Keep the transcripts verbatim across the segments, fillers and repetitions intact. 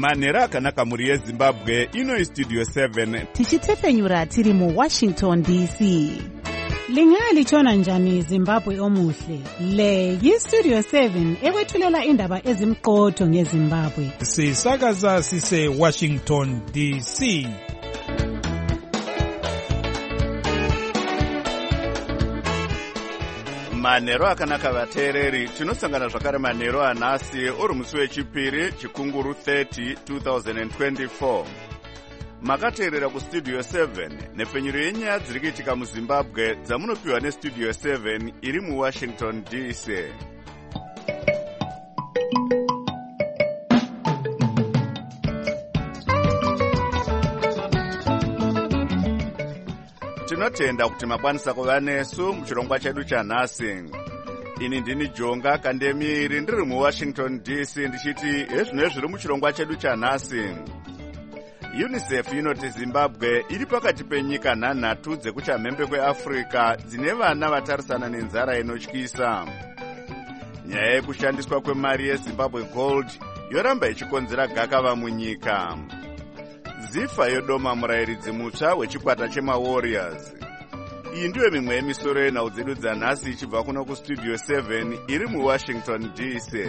manhero akanaka muri yezimbabwe. Ino Studio seven tichitefenyura tiri mu Washington D C. Lingalitshona njani Zimbabwe omuhle? Le yi-Studio seven ekwethulela indaba ezimqotho ngeZimbabwe. Sisakaza sise Washington D C. manhero akanaka vateereri. Tinosangana zvakare manhero anhasi uri musi wechipiri chikunguru thirty twenty twenty-four. Makateerera kustudio seven nepfenyuro yenyaya dziri kuitika muZimbabwe dzamunopiwa nestudio seven iri muWashington D C. Tinotenda kuti makwanisa kuva nesu muchirongwa chedu chanhasi. Ini ndini Jonga Kandemiri ndiri muWashington D C ndichiti ezvino zviri muchirongwa chedu chanhasi. UNICEF inoti Zimbabwe iri pakati penyika nhanhatu dzekuchamhembe kweAfrica dzine vana vatarisana nenzara inotyisa. Nyaya yekushandiswa kwemari yeZimbabwe Gold yoramba ichikonzera gakava munyika. Zifa yodoma murayiridzi mutsva wechikwata chemaWarriors. Iyi ndiyo mimwe yemisoro yenhau dzedu dzanhasi ichibva kuno kustudio seven iri muWashington D C.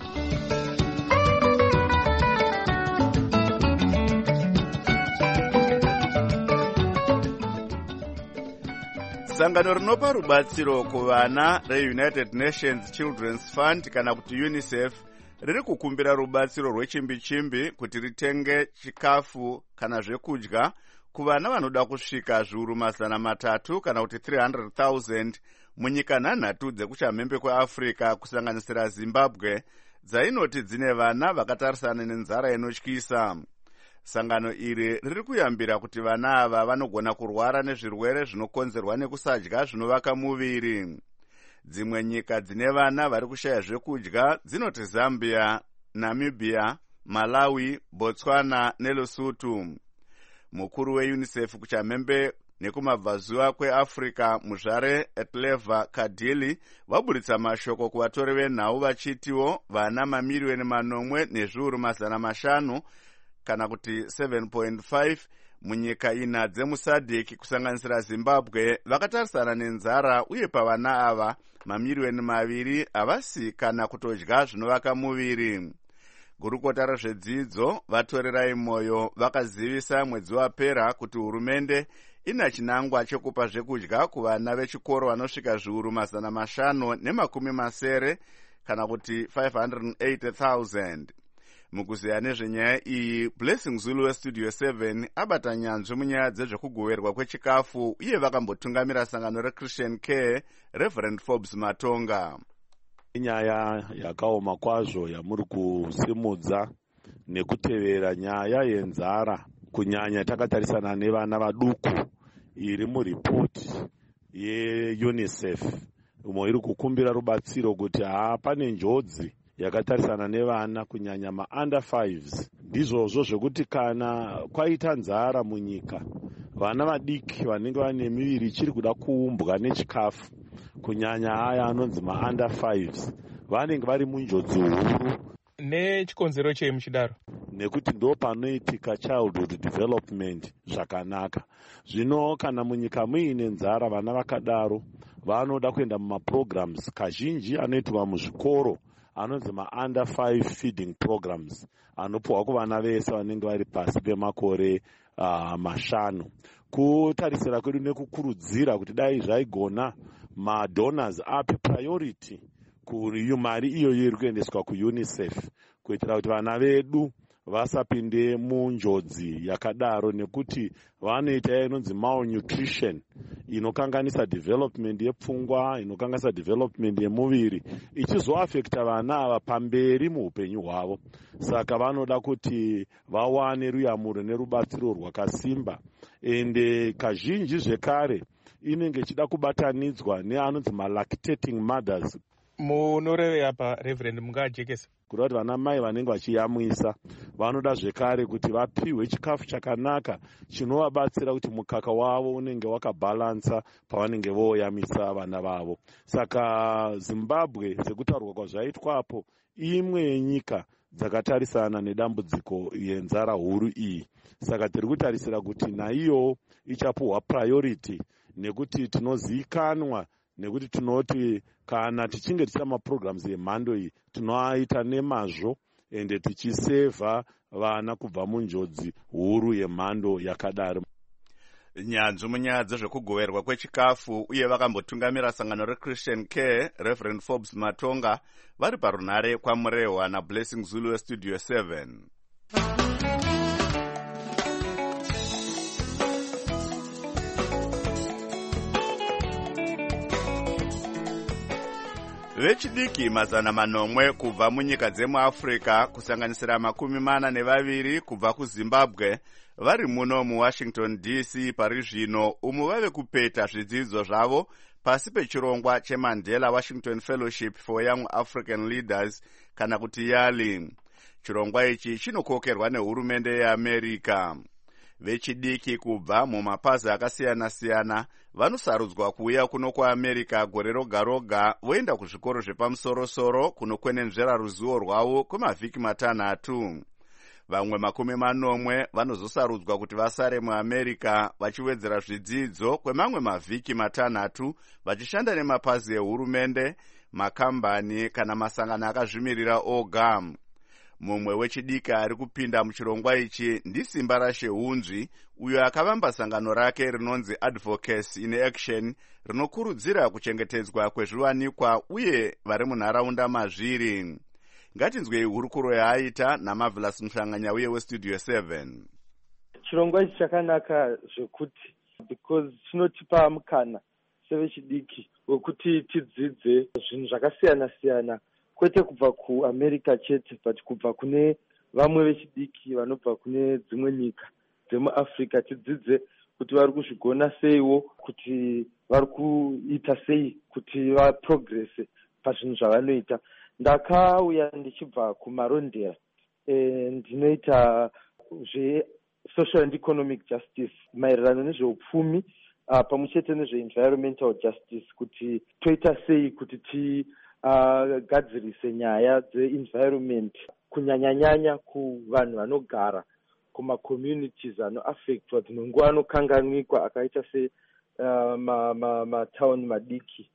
Sangano rinopa rubatsiro kuvana reUnited Nations Children's Fund kana kuti UNICEF riri kukumbira rubatsiro rwechimbi-chimbi kuti ritenge chikafu kana zvekudya kuvana vanoda kusvika zviuru mazana matatu kana kuti three hundred thousand munyika nhanhatu dzekuchamhembe kweAfrica kusanganisira Zimbabwe dzainoti dzine vana vakatarisana nenzara inotyisa. Sangano iri riri kuyambira kuti vana ava vanogona kurwara nezvirwere zvinokonzerwa nekusadya zvinovaka muviri. Dzimwe nyika dzine vana vari kushaya zvekudya dzinoti Zambia, Namibia, Malawi, Botswana neLesotho. Mukuru weUNICEF kuchamhembe nekumabvazuva kweAfrica muzvare Etleva Kadili vaburitsa mashoko kuvatori venhau vachitiwo vana mamiriyoni manomwe nezviuru mazana mashanu kana kuti seven point five munyika ina dzemusadek kusanganisira Zimbabwe vakatarisana nenzara uye pavana ava mamiriyoni maviri havasi kana kutodya zvinovaka muviri. Gurukota rezvedzidzo vatorerai moyo vakazivisa mwedzi wapera kuti hurumende ina chinangwa chekupa zvekudya kuvana vechikoro vanosvika zviuru mazana mashanu nemakumi masere kana kuti five hundred eighty thousand. Mukuziya nezvenyaya iyi, Blessing Zulu westudio seven abata nyanzvi munyaya dzezvekugoverwa kwechikafu uye vakambotungamira sangano reChristian Care Reverend Forbes Matonga. Nyaya yakaoma kwazvo yamuri kusimudza nekutevera nyaya yenzara kunyanya takatarisana nevana vaduku iri muripoti yeUNICEF umwe iri kukumbira rubatsiro kuti haa pane njodzi yakatarisana nevana kunyanya ma-under fives. Ndizvozvo zvekuti kana kwaita nzara munyika vana vadiki vanenge vane miviri ichiri kuda kuumbwa nechikafu kunyanya haya anonzi ma-under fives vanenge vari munjodzi huru. Nechikonzero chei muchidaro? Nekuti ndo panoitika childhood development zvakanaka. Zvino kana munyika muine nzara vana vakadaro vanoda kuenda mumaprograms kazhinji anoitwa muzvikoro anonzi ma-under five feeding programs anopuhwa kuvana vese vanenge vari pasi pemakore uh, mashanu. Kutarisira kwedu nekukurudzira kuti dai zvaigona madonors ape priority kuri mari iyo iri kuendeswa kuUNICEF kuitira kuti vana vedu vasapinde munjodzi yakadaro nekuti vanoita inonzi malnutrition inokanganisa development yepfungwa, inokanganisa development yemuviri ichizoafekta vana ava pamberi muupenyu hwavo. Saka vanoda kuti vawane ruyamuro nerubatsiro rwakasimba. Ende kazhinji zvekare inenge ichida kubatanidzwa neanonzi malactating mothers. Munoreve apa Reverend mungajekesa kuda kuti vana mai vanenge vachiyamwisa vanoda zvekare kuti vapiwe chikafu chakanaka chinovabatsira kuti mukaka wavo unenge wakabalansa pavanenge voyamisa vana vavo. Saka Zimbabwe sekutaurwa kwazvaitwapo imwe yenyika dzakatarisana nedambudziko yenzara huru iyi. Saka tiri kutarisira kuti naiyo ichapuhwa priority, nekuti tinozivikanwa nekuti tinoti kana tichinge tichita maprograms emhando iyi tinoaita nemazvo ende tichisevha vana kubva munjodzi huru yemhando yakadaro. Nyanzvi munyaya dzezvekugoverwa kwechikafu uye vakambotungamira sangano reChristian Care Reverend Forbes Matonga vari parunare kwamurehwa naBlessing Zulu weStudio seven. Vechidiki mazana manomwe kubva munyika dzemuAfrica kusanganisira makumi mana nevaviri kubva kuZimbabwe vari muno muWashington D C pari zvino umu vave kupeta zvidzidzo zvavo pasi pechirongwa cheMandela Washington Fellowship for Young African Leaders kana kuti YALI. Chirongwa ichi chinokokerwa nehurumende yeAmerica. Vechidiki kubva mumapazi akasiyana-siyana vanosarudzwa kuuya kuno kuAmerica gore roga roga voenda kuzvikoro zvepamusoro-soro kunokwenenzvera ruzivo rwavo kwemavhiki matanhatu. Vamwe makumi manomwe vanozosarudzwa kuti vasare muAmerica vachiwedzera zvidzidzo kwemamwe mavhiki matanhatu vachishanda nemapazi ehurumende, makambani kana masangano akazvimirira oga. Mumwe wechidiki ari kupinda muchirongwa ichi ndiSimba Rashehunzvi, uyo akavamba sangano rake rinonzi Advocacy in Action rinokurudzira kuchengetedzwa kwezviwanikwa uye vari munharaunda mazviri. Ngatinzwei hurukuro yaaita naMarvelous Mhlanganya uye weStudio seven. Chirongwa ichi chakanaka zvekuti because chinotipa mukana sevechidiki wekuti tidzidze zvinhu zvakasiyana-siyana, kwete kubva kuAmerica chete but kubva kune vamwe vechidiki vanobva kune dzimwe nyika dzemuAfrica, tidzidze kuti vari kuzvigona seiwo, kuti vari kuita sei kuti vaprogresse pazvinhu zvavanoita. Ndakauya ndichibva kumarondera e, ndinoita zve-social and economic justice maererano nezveupfumi uh, pamwe chete nezve-environmental justice, kuti toita sei kuti ti Uh, gadzirise nyaya dze-environment kunyanya-nyanya kuvanhu vanogara kuma-communities anoaffectwa dzinonguva anokanganwikwa akaita se uh, matauni ma, ma madiki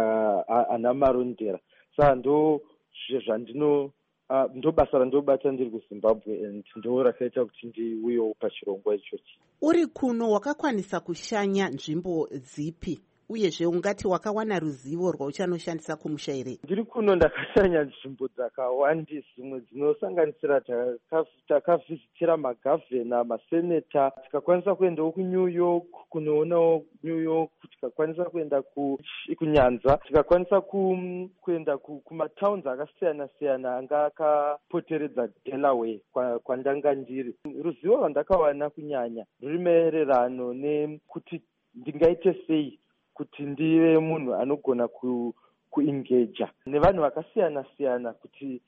uh, ana marondera. Saka ndo zvandino uh, ndo basa randobata ndiri kuZimbabwe and ndo rakaita kuti ndiuyewo pachirongwa ichochi. Uri kuno wakakwanisa kushanya nzvimbo dzipi? Uyezve ungati wakawana ruzivo rwauchanoshandisa kumusha here? Ndiri kuno ndakashanya nzvimbo dzakawandisa, dzimwe dzinosanganisira takavhizitira magavhena, maseneta, tikakwanisa kuendawo kuNew York kunoonawo New York, tikakwanisa kuenda kunyanza, tikakwanisa ku, kuenda kumatowns akasiyana-siyana anga akapoteredza Delaware kwandanga ndiri. Ruzivo rwandakawana kunyanya ruri maererano nekuti ndingaite sei kuti ndive munhu anogona ku kuengaja nevanhu vakasiyana-siyana, kuti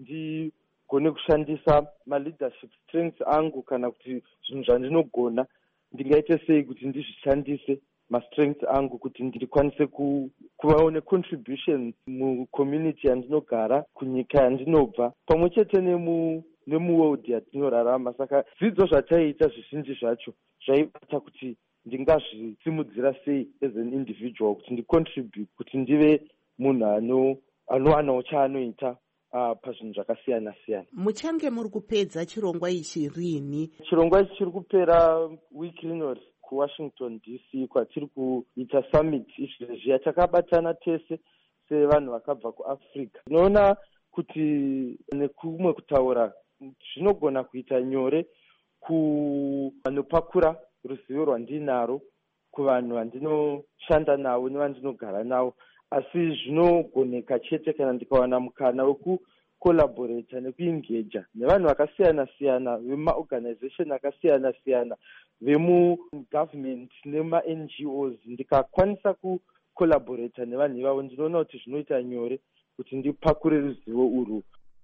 ndigone kushandisa ma-leadership strengths angu, kana kuti zvinhu zvandinogona ndingaite sei kuti ndizvishandise ma-strengths angu kuti ndikwanise ku, kuvawo ne-contribution mucommunity yandinogara, kunyika yandinobva, pamwe chete nemu nemuworld yatinorarama. Saka dzidzo zvataiita zvizhinji zvacho zvaibata kuti ndingazvisimudzira sei as an individual, kuti ndicontribute, kuti ndive munhu ano anowanawo chaanoita uh, pazvinhu zvakasiyana-siyana. Muchange muri kupedza chirongwa ichi rini? Chirongwa ichi chiri kupera wiki rinori kuWashington D C kwatiri kuita summit izvezviya takabatana tese sevanhu vakabva kuAfrica. Tinoona kuti nekumwe kutaura zvinogona kuita nyore kuvanopakura ruzivo rwandinaro kuvanhu vandinoshanda navo nevandinogara navo, asi zvinogoneka chete kana ndikawana mukana wekucollaborata nekuengaja nevanhu vakasiyana-siyana vemaorganization akasiyana-siyana vemugovernment nema-N G Os. Ndikakwanisa kucollaborata nevanhu ivavo, ndinoona kuti zvinoita nyore kuti ndipakure ruzivo urwu.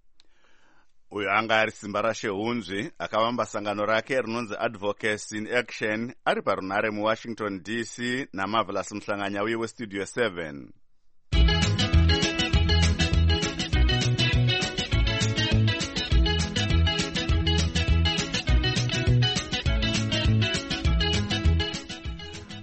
Uyo anga ari Simba Rashehunzvi akavamba sangano rake rinonzi Advocacy in Action ari parunare muWashington D C naMarvelous Mhlanganya uye weStudio seven.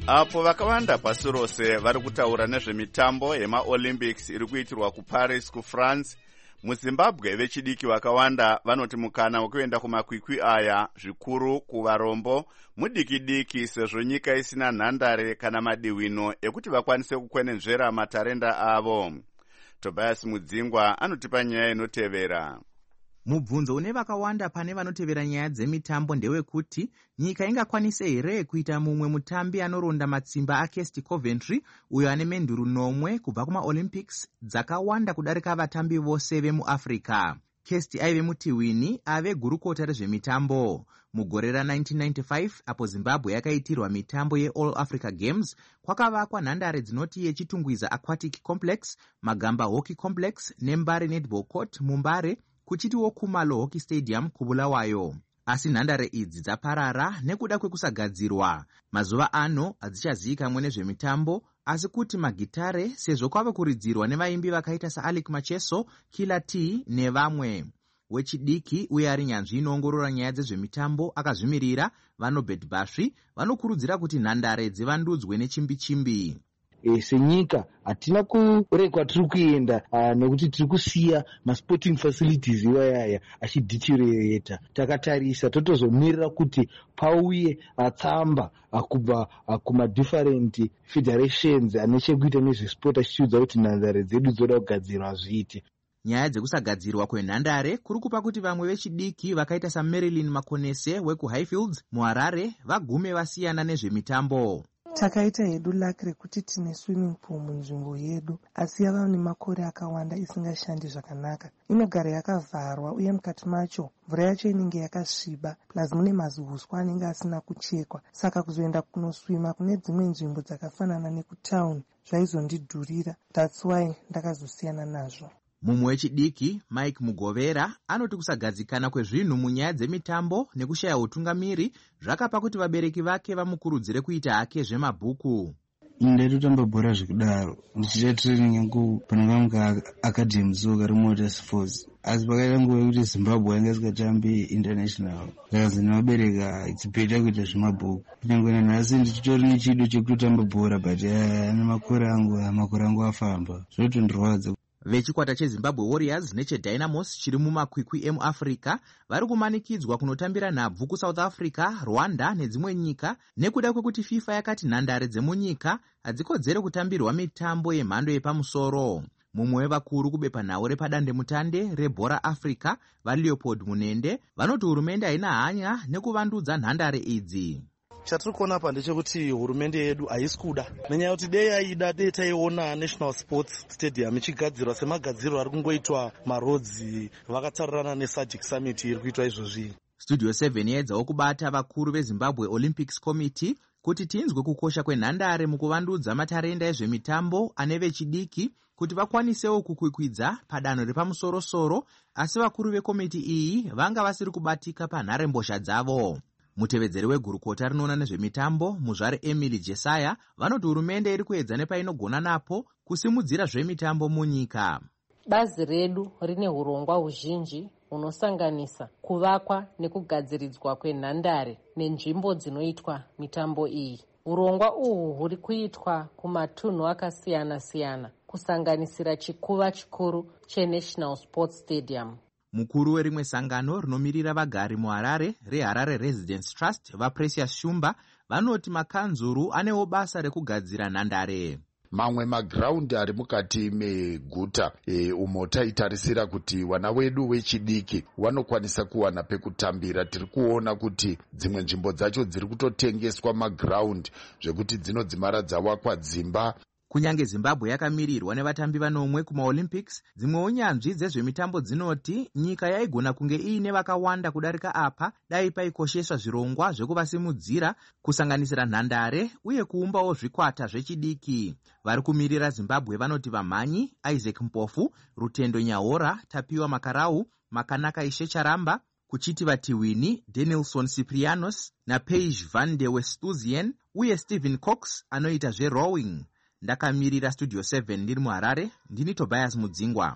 apo vakawanda pasi rose vari kutaura nezvemitambo yemaolympics iri kuitirwa kuparis kufrance. muzimbabwe vechidiki vakawanda vanoti mukana wekuenda kumakwikwi aya, zvikuru kuvarombo, mudiki-diki sezvo nyika isina nhandare kana madiwino ekuti vakwanise kukwenenzvera matarenda avo. Tobias Mudzingwa anotipa nyaya inotevera. Mubvunzo une vakawanda pane vanotevera nyaya dzemitambo ndewekuti nyika ingakwanise here kuita mumwe mutambi anoronda matsimba aKesti Coventry, uyo ane menduru nomwe kubva kumaolympics dzakawanda kudarika vatambi vose vemuAfrica. Kesti aive mutiwini ave gurukota rezvemitambo. Mugore ra-nineteen ninety-five apo Zimbabwe yakaitirwa mitambo yeAll Africa Games, kwakavakwa nhandare dzinoti yechitungwiza Aquatic Complex, Magamba Hockey Complex neMbare Netball Court muMbare, kuchitiwo Khumalo Hockey Stadium kuBulawayo. Asi nhandare idzi dzaparara nekuda kwekusagadzirwa. Mazuva ano hadzichazivikanwe nezvemitambo, asi kuti magitare sezvo kwave kuridzirwa nevaimbi vakaita saAlick Macheso, Killer T nevamwe. Wechidiki uye ari nyanzvi inoongorora nyaya dzezvemitambo akazvimirira Vanobet Basvi vanokurudzira kuti nhandare dzivandudzwe nechimbi-chimbi. E, senyika hatina kurekwa tiri kuenda uh, nekuti tiri kusiya masporting facilities iwayaya achideteriorata. Takatarisa totozomirira kuti pauye tsamba uh, kubva uh, kumadifferent federations ane chekuita nezvesport achichiudza kuti nhandare dzedu dzoda kugadzirwa zviite. Nyaya dzekusagadzirwa kwenhandare kuri kupa kuti vamwe vechidiki vakaita saMarilyn Makonese wekuHighfields muHarare vagume vasiyana nezvemitambo. Takaita hedu laki rekuti tine swimming pool munzvimbo yedu, asi yava nemakore akawanda isingashandi zvakanaka. Inogara yakavharwa uye mukati macho mvura yacho inenge yakasviba, plus mune mazihuswa anenge asina kuchekwa. Saka kuzoenda kunoswima kune dzimwe nzvimbo dzakafanana nekutauni zvaizondidhurira. That's why ndakazosiyana nazvo. Mumwe wechidiki Mike Mugovera anoti kusagadzikana kwezvinhu munyaya dzemitambo nekushaya utungamiri zvakapa kuti vabereki vake vamukurudzire kuita hake zvemabhuku. Ndaitotamba bhora zvekudaro ndichiita training yangu pananga academy soka remotor sports, asi pakaita nguva yekuti Zimbabwe yanga isingatambi international ndakazwa nevabereka it's better kuita zvemabhuku. Kunyange nanhasi ndichitori nechido chekutotamba bhora but ana makore angu makore angu afamba zvotondirwadza. Vechikwata cheZimbabwe Warriors necheDynamos chiri mumakwikwi emuAfrica vari kumanikidzwa kunotambira nhabvu kuSouth Africa, Rwanda nedzimwe nyika nekuda kwekuti FIFA yakati nhandare dzemunyika hadzikodzere kutambirwa mitambo yemhando yepamusoro. Mumwe wevakuru kubepa nhau repadandemutande rebhora Africa vaLeopold Munende vanoti hurumende haina hanya nekuvandudza nhandare idzi. Chatiri kuona apa ndechekuti hurumende yedu haisi kuda, nenyaya kuti dei yaida dei taiona National Sports Stadium ichigadzirwa semagadziriro ari kungoitwa marodzi vakatsarirana neSADC Summit iri kuitwa izvozvi. Studio seven yaedzawo kubata vakuru veZimbabwe Olympics Committee kuti tinzwe kukosha kwenhandare mukuvandudza matarenda ezvemitambo ane vechidiki kuti vakwanisewo kukwikwidza padanho repamusoro-soro, asi vakuru vekomiti iyi vanga vasiri kubatika panharembozha dzavo. Mutevedzeri wegurukota rinoona nezvemitambo muzvare Emily Jesaya vanoti hurumende iri kuedza nepainogona napo kusimudzira zvemitambo munyika. Bazi redu rine hurongwa huzhinji hunosanganisa kuvakwa nekugadziridzwa kwenhandare nenzvimbo dzinoitwa mitambo iyi. Hurongwa uhu huri kuitwa kumatunhu akasiyana-siyana kusanganisira chikuva chikuru cheNational Sports Stadium. Mukuru werimwe sangano rinomirira vagari muHarare reHarare Residence Trust vaPrecious Shumba vanoti makanzuru anewo basa rekugadzira nhandare. Mamwe magiraundi ari mukati meguta e, umo taitarisira kuti wana wedu wechidiki wanokwanisa kuwana pekutambira. Tiri kuona kuti dzimwe nzvimbo dzacho dziri kutotengeswa magiraundi zvekuti dzinodzimara dzawakwa dzimba. Kunyange Zimbabwe yakamirirwa nevatambi vanomwe kumaOlympics, dzimwe unyanzvi dzezvemitambo dzinoti nyika yaigona kunge iine vakawanda kudarika apa dai paikosheswa zvirongwa zvekuvasimudzira kusanganisira nhandare uye kuumbawo zvikwata zvechidiki. Vari kumirira Zimbabwe vanoti vamhanyi Isaac Mpofu, Rutendo Nyahora, Tapiwa Makarau, Makanaka Ishecharamba, kuchiti vatiwini Danielson Cyprianos naPage van der Westhuizen uye Stephen Cox anoita zverowing. Ndakamirira Studio seven ndiri muHarare, ndini Tobias Mudzingwa.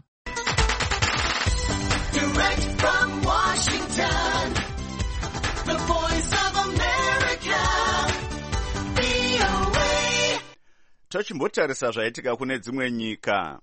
Direct from Washington, the voice of America, V O A. tochimbotarisa zvaitika kune dzimwe nyika.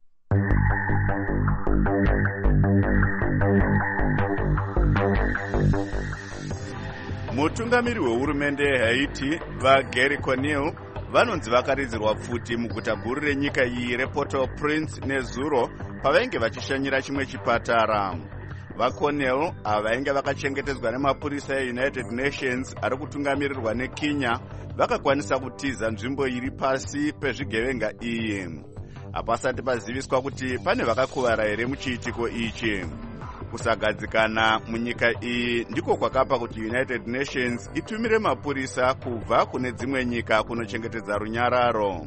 Mutungamiri wehurumende yeHaiti vaGary Conille vanonzi vakaridzirwa pfuti muguta guru renyika iyi rePort-au-Prince nezuro pavainge vachishanyira chimwe chipatara. VaConille ava vainge vakachengetedzwa nemapurisa eUnited Nations ari kutungamirirwa neKenya vakakwanisa kutiza nzvimbo iri pasi pezvigevenga iyi. Hapasati paziviswa kuti pane vakakuvara here muchiitiko ichi. Kusagadzikana munyika iyi ndiko kwakapa kuti United Nations itumire mapurisa kubva kune dzimwe nyika kunochengetedza runyararo.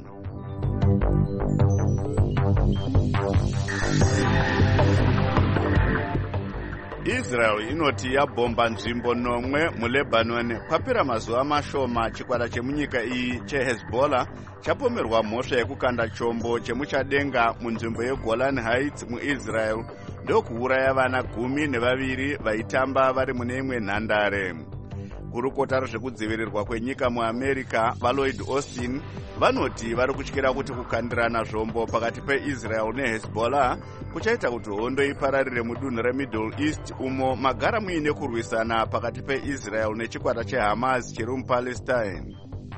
Israel inoti yabhomba nzvimbo nomwe muLebanon kwapera mazuva mashoma. Chikwata chemunyika iyi cheHezbollah chapomerwa mhosva yekukanda chombo chemuchadenga munzvimbo yeGolan Heights muIsrael ndokuuraya vana gumi nevaviri vaitamba vari mune imwe nhandare. Kurukota rwezvekudzivirirwa kwenyika muAmerica vaLloyd Austin vanoti vari kutyira kuti kukandirana zvombo pakati peIsrael neHezbollah kuchaita kuti hondo ipararire mudunhu reMiddle East umo magara muine kurwisana pakati peIsrael nechikwata cheHamas chiri muPalestine.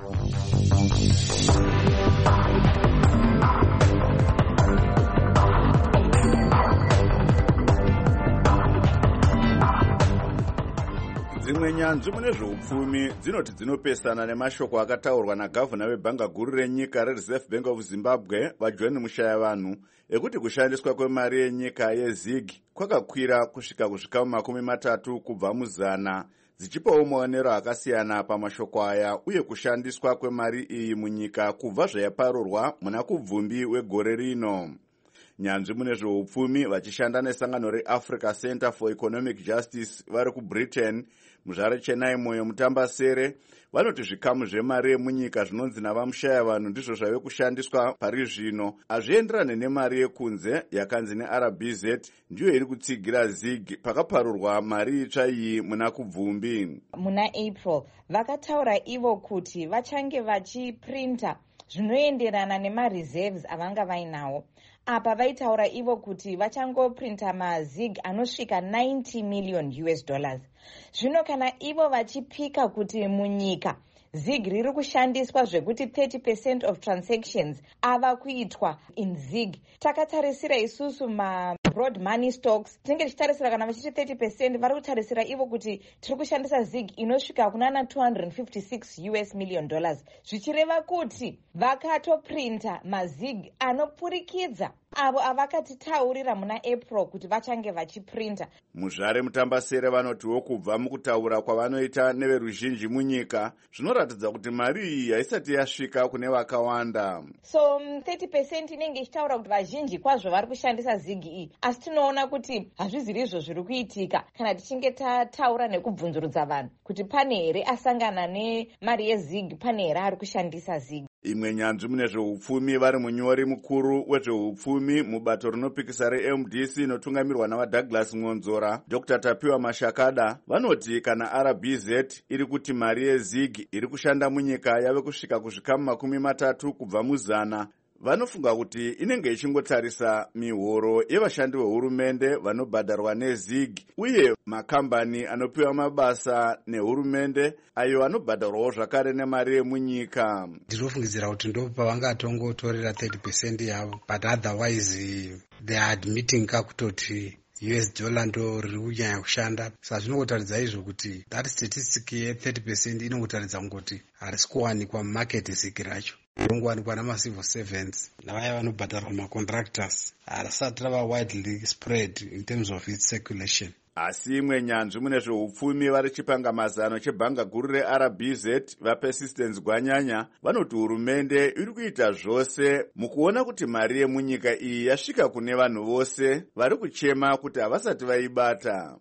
Dzimwe nyanzvi mune zveupfumi dzinoti dzinopesana nemashoko akataurwa nagavhuna webhanga guru renyika reReserve Bank of Zimbabwe vaJohn Mushayavanhu ekuti kushandiswa kwemari yenyika yeZig kwakakwira kusvika kuzvikamu makumi matatu kubva muzana, dzichipawo maonero akasiyana pamashoko aya uye kushandiswa kwemari iyi munyika kubva zvayaparurwa muna kubvumbi wegore rino. Nyanzvi mune zveupfumi vachishanda nesangano reAfrica Center for Economic Justice vari kuBritain muzvare Chennai moyo mutambasere vanoti zvikamu zvemari yemunyika zvinonzi navamushayavanhu ndizvo zvave kushandiswa pari zvino hazvienderane nemari yekunze yakanzi neR B Z ndiyo iri kutsigira Zig pakaparurwa mari itsva iyi muna kubvumbi. Muna April vakataura ivo kuti vachange vachiprinta zvinoenderana nemareserves avanga vainawo. Apa vaitaura ivo kuti vachangoprinta mazig anosvika ninety million U S dollars. Zvino kana ivo vachipika kuti munyika Zig riri kushandiswa zvekuti thirty percent of transactions ava kuitwa in Zig. Takatarisira isusu ma broad money stocks. Tinenge tichitarisira kana vachiti thirty percent vari kutarisira ivo kuti tiri kushandisa Zig inosvika kunana two hundred fifty-six U S million dollars. Zvichireva kuti vakatoprinta mazig anopurikidza avo avakatitaurira muna April kuti vachange vachiprinta. Muzvare mutambasere vanotiwo kubva mukutaura kwavanoita neveruzhinji munyika zvinoratidza kuti mari iyi haisati yasvika kune vakawanda. So um, thirty percent inenge ichitaura kuti vazhinji kwazvo vari kushandisa Zig iyi, asi tinoona kuti hazviziri izvo zviri kuitika kana tichinge tataura nekubvunzurudza vanhu kuti pane here asangana nemari yeZig, pane here ari kushandisa Zig. Imwe nyanzvi mune zveupfumi vari munyori mukuru wezveupfumi mubato rinopikisa reM D C inotungamirwa navaDouglas Ngonzora Doctor Tapiwa Mashakada vanoti kana R B Z iri kuti mari yeZig iri kushanda munyika yave kusvika kuzvikamu makumi matatu kubva muzana, vanofunga kuti inenge ichingotarisa mihoro yevashandi vehurumende vanobhadharwa neZig uye makambani anopiwa mabasa nehurumende ayo anobhadharwawo zvakare nemari yemunyika. Ndinofungidzira kuti ndo pavangatongotorera thirty percent yavo, but otherwise they are admitting kakutoti U S dollar ndo riri kunyanya kushanda. Saka zvinongotaridza izvo kuti that statistic ye thirty percent inongotaridza kuti harisi kuwanikwa mumarket Zig racho, rinongowanikwa namacivil servants navaya vanobhadharwa macontractors, harisati rava widely spread in terms of its circulation. Asi imwe nyanzvi mune zveupfumi vari chipangamazano chebhanga guru reR B Z vaPersistence Gwanyanya vanoti hurumende iri kuita zvose mukuona kuti mari yemunyika iyi yasvika kune vanhu vose vari kuchema kuti havasati vaibata.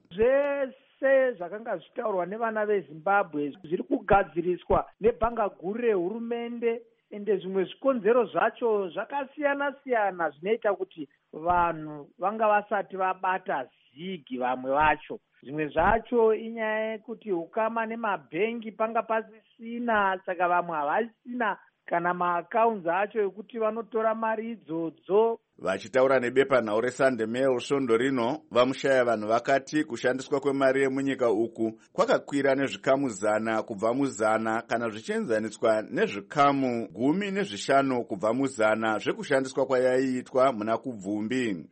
Zvese zvakanga zvichitaurwa nevana veZimbabwe zviri kugadziriswa nebhanga guru rehurumende, ende zvimwe zvikonzero zvacho zvakasiyana siyana zvinoita kuti vanhu vanga vasati vabata Zig. Vamwe vacho zvimwe zvacho inyaya yekuti ukama nemabhengi panga pasisina, saka vamwe havasina kana maakaunzi acho ekuti vanotora mari idzodzo. Vachitaura nebepanhau reSunday Mail svondo rino, vamushaya vanhu vakati kushandiswa kwemari yemunyika uku kwakakwira nezvikamu zana kubva muzana kana zvichienzaniswa nezvikamu gumi nezvishanu kubva muzana zvekushandiswa kwayaiitwa muna kubvumbi.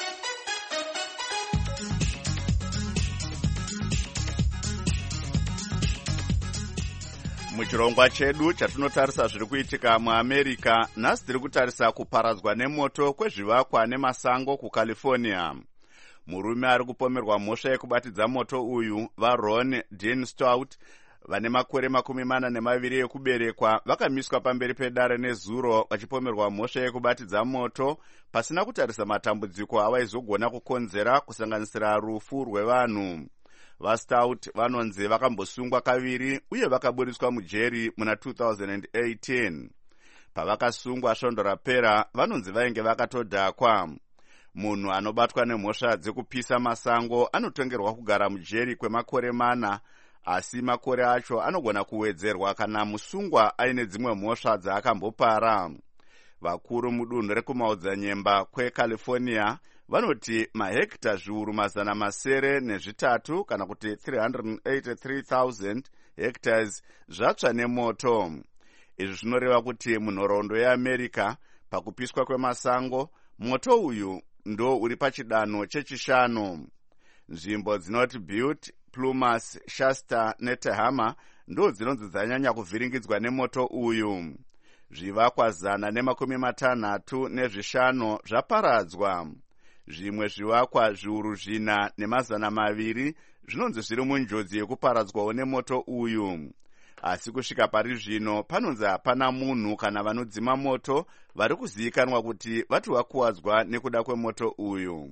Muchirongwa chedu chatinotarisa zviri kuitika muAmerica, nhasi tiri kutarisa kuparadzwa nemoto kwezvivakwa nemasango kuCalifornia. Murume ari kupomerwa mhosva yekubatidza moto uyu, vaRon Dean Stout, vane makore makumi mana nemaviri ekuberekwa, vakamiswa pamberi pedare nezuro vachipomerwa mhosva yekubatidza moto pasina kutarisa matambudziko avaizogona kukonzera kusanganisira rufu rwevanhu. VaStout vanonzi vakambosungwa kaviri uye vakaburiswa mujeri muna two thousand eighteen. Pavakasungwa svondo rapera, vanonzi vainge vakatodhakwa. Munhu anobatwa nemhosva dzekupisa masango anotongerwa kugara mujeri kwemakore mana, asi makore acho anogona kuwedzerwa kana musungwa aine dzimwe mhosva dzaakambopara. Vakuru mudunhu rekumaodzanyemba kweCalifornia vanoti mahekta zviuru mazana masere nezvitatu kana kuti three hundred eighty-three thousand hectares zvatsva nemoto. Izvi zvinoreva kuti munhoroondo yeAmerica pakupiswa kwemasango, moto uyu ndo uri pachidanho chechishanu. Nzvimbo dzinoti Butte, Plumas, Shasta neTehama ndo dzinonzi dzanyanya kuvhiringidzwa nemoto uyu. Zvivakwa zana nemakumi matanhatu nezvishanu zvaparadzwa. Zvimwe zvivakwa zviuru zvina nemazana maviri zvinonzi zviri munjodzi yekuparadzwawo nemoto uyu. Asi kusvika pari zvino panonzi hapana munhu kana vanodzima moto vari kuzivikanwa kuti vati vakuwadzwa nekuda kwemoto uyu.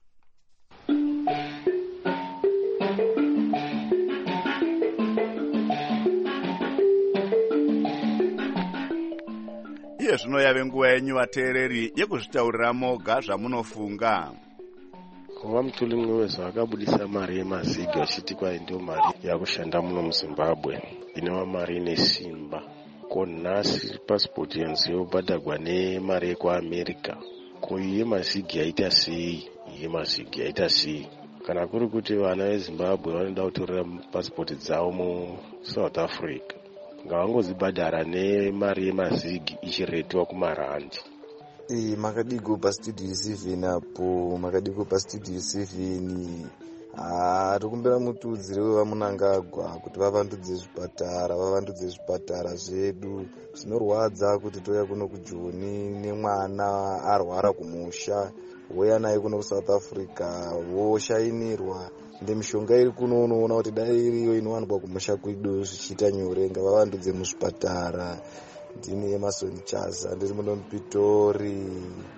Iye zvino yave nguva yenyu vateereri yekuzvitaurira moga zvamunofunga. Kuva mutulimwe wezvakabudisa mari yemazigi vachiti kwai ndio mari yakushanda muno muZimbabwe inova mari ine simba. Ko nhasi pasipoti yanzi yobhadharwa nemari yekuAmerica. Ko iye mazigi yaita sei? Iye mazigi yaita sei? Kana kuri kuti vana veZimbabwe vanoda kutorera pasipoti dzavo muSouth Africa, ngavangozibhadhara nemari yemazigi ichiretwa kumarandi. E, makadiko pastudio seven apo makadiko pastudio seven ah tokumbira mutudzire wevamunangagwa kuti vavandudze zvipatara vavandudze zvipatara zvedu. Zvinorwadza kuti toya kuno kuJoni nemwana arwara kumusha, woya naye kuno kuSouth Africa woshainirwa. Ndemishonga iri kuno unoona kuti dai iriyo inowanikwa kumusha kwedu zvichiita nyore, ngavavandudze muzvipatara. Ndini Emerson Chaza ndiri muno muPitori.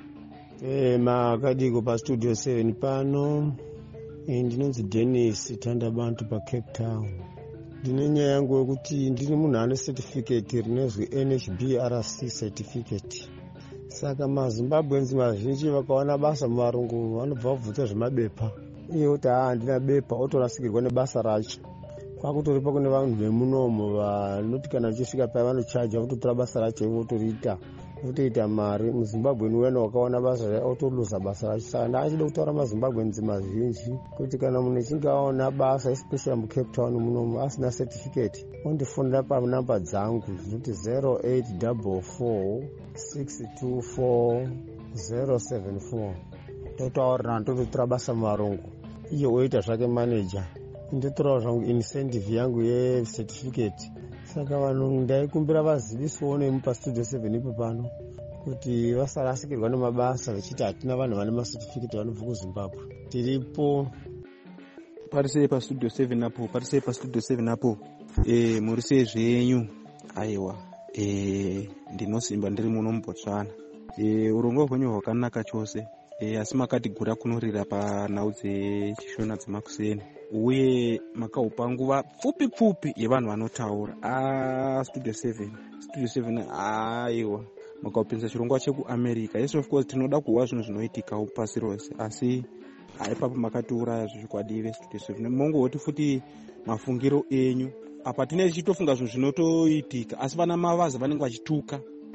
Eh makadiko pastudio seven pano. E, ndinonzi Dennis Tandabantu paCape Town. Ndine nyaya yangu yekuti ndiri munhu ane certificate rinozwi N H B R C certificate. Saka maZimbabwenzi mazhinji vakawana basa muvarungu vanobva vabvunza zvemabepa. Iye kuti haa ndina bepa otorasikirwa nebasa racho. Kwakutoripa kune vanhu vemunomo vanoti kana uchisvika paya vanochaja vototora basa racho votoriita votoita mari. MuZimbabwe uyana wakawana basa otoluza basa racho. Saka ndachida kutaura maZimbabwenzi mazhinji kuti kana munhu echinge aona basa especially muCape Town munomo asina certificate ondifonera panhamba dzangu dzinoti zero eight four four six two four zero seven four. Totaurira tototora basa muvarungu iye oita zvake manager. Nditorawo zvangu incentive yangu yecertificate. Saka vanhu ndaikumbira vaziviswawo nemu pastudio seven ipo pano kuti vasarasikirwa nemabasa vachiti hatina vanhu vane macertificate vanobva kuZimbabwe. Tiripo parisei pastudio seven apo parisei pastudio seven apo. E, muri sei zvenyu? Aiwa e, ndinosimba ndiri muno muBotswana. E, urongwa hwenyu hwakanaka chose. E, asi makatigura kunorira panhau dzechishona dzemakuseni uye makaupa nguva pfupi pfupi yevanhu vanotaura. Ah, studio seven studio seven aiwa makaupinza chirongwa chekuAmerica. Yes of course tinoda kuwa zvinhu zvinoitika pasi rose, asi aipapo makatiuraya zvezvikwadive studio seven. Mongoti futi mafungiro enyu apa tinenge tichitofunga zvinhu zvinotoitika asi vana mavaza vanenge vachituka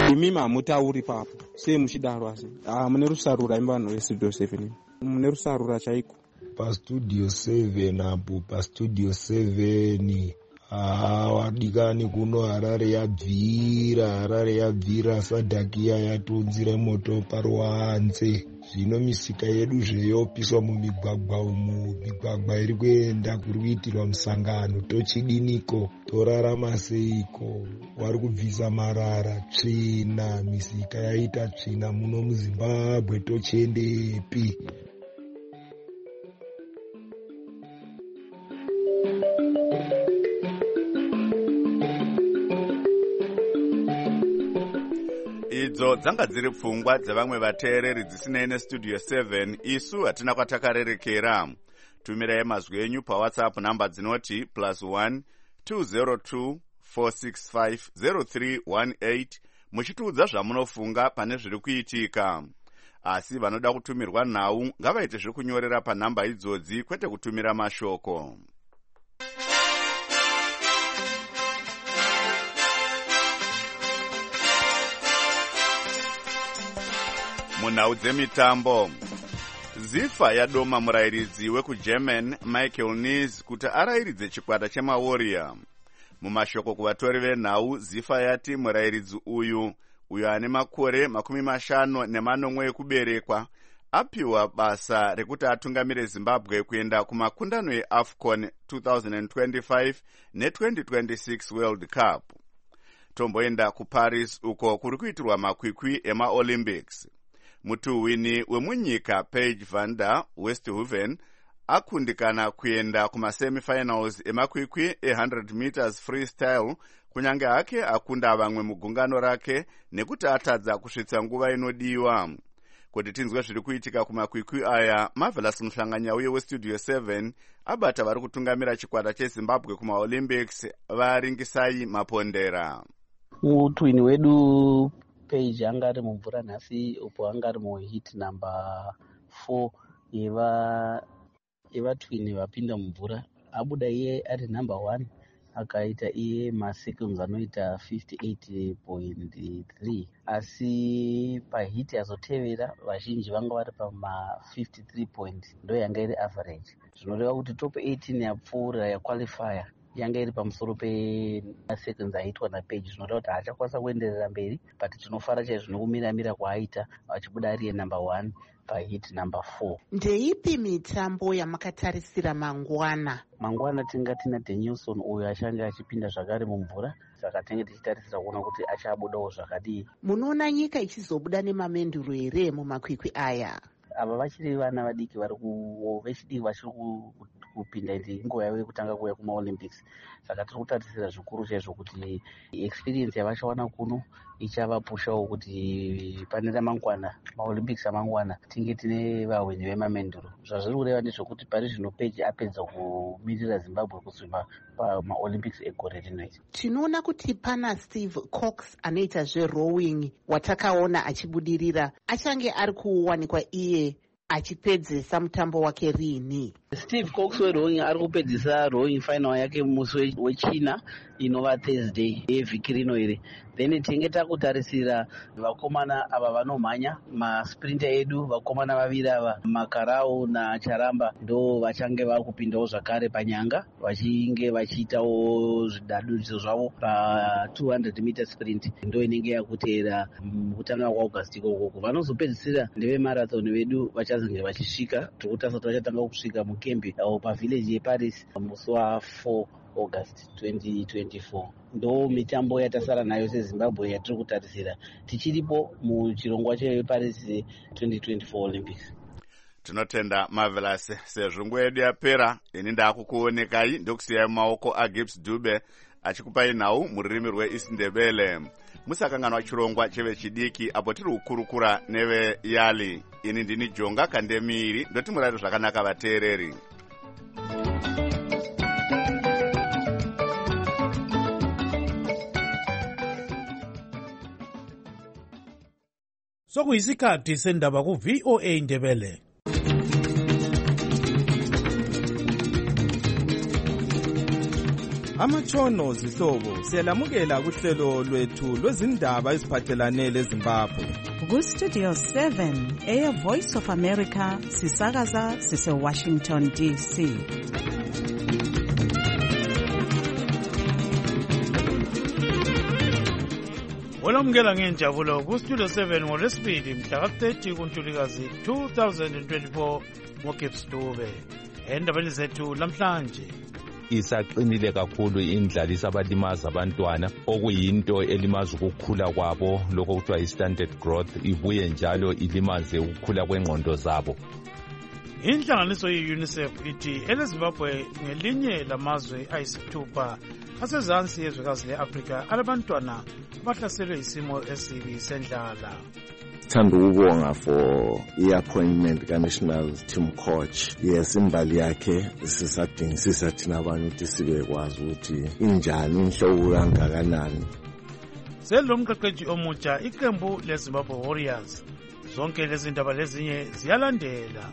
imimi hamutauri papo sei muchidaro asi mune rusarura imba vanhu vestudio seven mune rusarura chaiko pastudio seven apo pastudio seven wadikani kuno Harare yabvira Harare yabvira sadhakia yatonzire moto paruwanze zvino misika yedu zveyopiswa mumigwagwa umu migwagwa iri kuenda kuri kuitirwa musangano tochidiniko torarama seiko wari kubvisa marara tsvina misika yaita tsvina muno muZimbabwe tochiendepi idzo dzanga dziri pfungwa dzevamwe vateereri dzisinei nestudio seven. Isu hatina kwatakarerekera. Tumirai mazwi enyu pawhatsapp namba dzinoti plus one two zero two four six five zero three one eight muchitiudza zvamunofunga pane zviri kuitika. Asi vanoda kutumirwa nhau ngavaite zvekunyorera panhamba idzodzi kwete kutumira mashoko. Munhau dzemitambo, zifa yadoma murayiridzi wekugerman Michael Nies kuti arayiridze chikwata chemawarrior. Mumashoko kuvatori venhau, zifa yati murayiridzi uyu uyo ane makore makumi mashanu nemanomwe ekuberekwa apiwa basa rekuti atungamire Zimbabwe kuenda kumakundano eAFCON twenty twenty-five ne twenty twenty-six World Cup. Tomboenda kuParis uko kuri kuitirwa makwikwi emaOlympics. Mutuwini wemunyika Paige van der Westhoven akundikana kuenda kumasemifinals emakwikwi e one hundred meters freestyle kunyange hake akunda vamwe mugungano rake nekuti atadza kusvitsa nguva inodiwa. Kuti tinzwe zviri kuitika kumakwikwi aya, Marvelous Muhlanganyauye westudio seven abata vari kutungamira chikwata cheZimbabwe kumaOlympics varingisai mapondera. Mutwini wedu Paige anga ari mumvura nhasi upo anga ari muhit number four yeva yevatwini vapinda mumvura. Abuda iye ari number one akaita iye maseconds anoita fifty-eight point three asi pahiti yazotevera vazhinji vanga vari pama fifty-three point ndo yanga iri average. Zvinoreva kuti top eighteen yapfuura yaqualifier yanga iri pamusoro peseconds aitwa naPage. Zvinoreva kuti haachakwanisa kuenderera mberi, but tinofara chaizvo nokumiramira kwaaita achibuda ariye number one pahit number four. Ndeipi mitambo yamakatarisira mangwana? Mangwana tinga tina Danielson uyo achange achipinda zvakare mumvura, saka tinge tichitarisira kuona kuti achabudawo zvakadii. Munoona nyika ichizobuda nemamenduro here mumakwikwi aya? Ava vachiri vana vadiki vari vechidiki vachiri kupinda ndi nguva yavo yekutanga kuuya kumaOlympics. Saka tiri kutarisira zvikuru chaizvo kuti experience yavachawana kuno ichavapushawo kuti pane ramangwana maOlympics amangwana tinge tine vahwini vemamenduro. Zvazviri kureva ndezvokuti pari zvino Paige apedza kumirira Zimbabwe kusvima pamaOlympics egore rino. Tinoona kuti pana Steve Cox anoita zverowing watakaona achibudirira, achange ari kuwanikwa iye achipedzisa mutambo wake rini? Steve Cox werowing ari kupedzisa rowing final yake musi wechina inova Thursday yevhiki rino iri. Then tinge takutarisira vakomana ava vanomhanya masprinter edu, vakomana vaviri ava Makarau naCharamba ndo vachange vari kupindawo zvakare panyanga vachinge vachiitawo zvidaduriso zvavo pa two hundred meter sprint ndo inenge yakuteera kutanga kwaAugust ikoko. Vanozopedzisira ndeve marathon vedu vachazenge vachisvika, tikutarisa kuti vachatanga kusvika mukembi avo pavillage yeParis musi wa4 August twenty twenty-four. Ndo mitambo yatasara nayo seZimbabwe yatiri kutarisira tichiripo muchirongwa cheParis twenty twenty-four Olympics. Tinotenda Marvelous. Sezvo nguva yedu yapera, ini ndakukuonekai ndokusiyai mumaoko aGibbs Dube achikupai nhau mururimi rweIsindebele. Musakanganwa chirongwa chevechidiki apo tiri kukurukura neveyali. Ini ndini Jonga Kandemiri, ndoti murari zvakanaka vateereri. Sokuyisikhathi sendaba ku V O A Ndebele. amatshono zihlobo siyalamukela kuhlelo lwethu lwezindaba eziphathelane leZimbabwe. Ku-Studio seven, Air Voice of America, sisakaza sise-Washington D C. Olamukela ngenjabulo ku-Studio seven ngolwesibili mhla ka-thirty kuNtulikazi two thousand twenty-four ngoGibbs Dube. Endabeni zethu namhlanje, isaqinile kakhulu indlaliso abalimaza abantwana okuyinto elimaza ukukhula kwabo lokho kuthiwa yi-standard growth, ibuye njalo ilimaze ukukhula kwengqondo zabo. inhlanganiso ye-UNICEF ithi eleZimbabwe ngelinye lamazwe ayisithupha asezansi yezwekazi le-Afrika alabantwana abahlaselwe isimo esibi sendlala. Sithanda ukubonga for i-appointment ka-national team coach. Yes, imbali yakhe sisadingisisa thina abantu ukuthi sibekwazi ukuthi injani inhlobo kangakanani. Selomqeqeji omutsha iqembu leZimbabwe Warriors. Zonke lezi ndaba lezinye ziyalandela.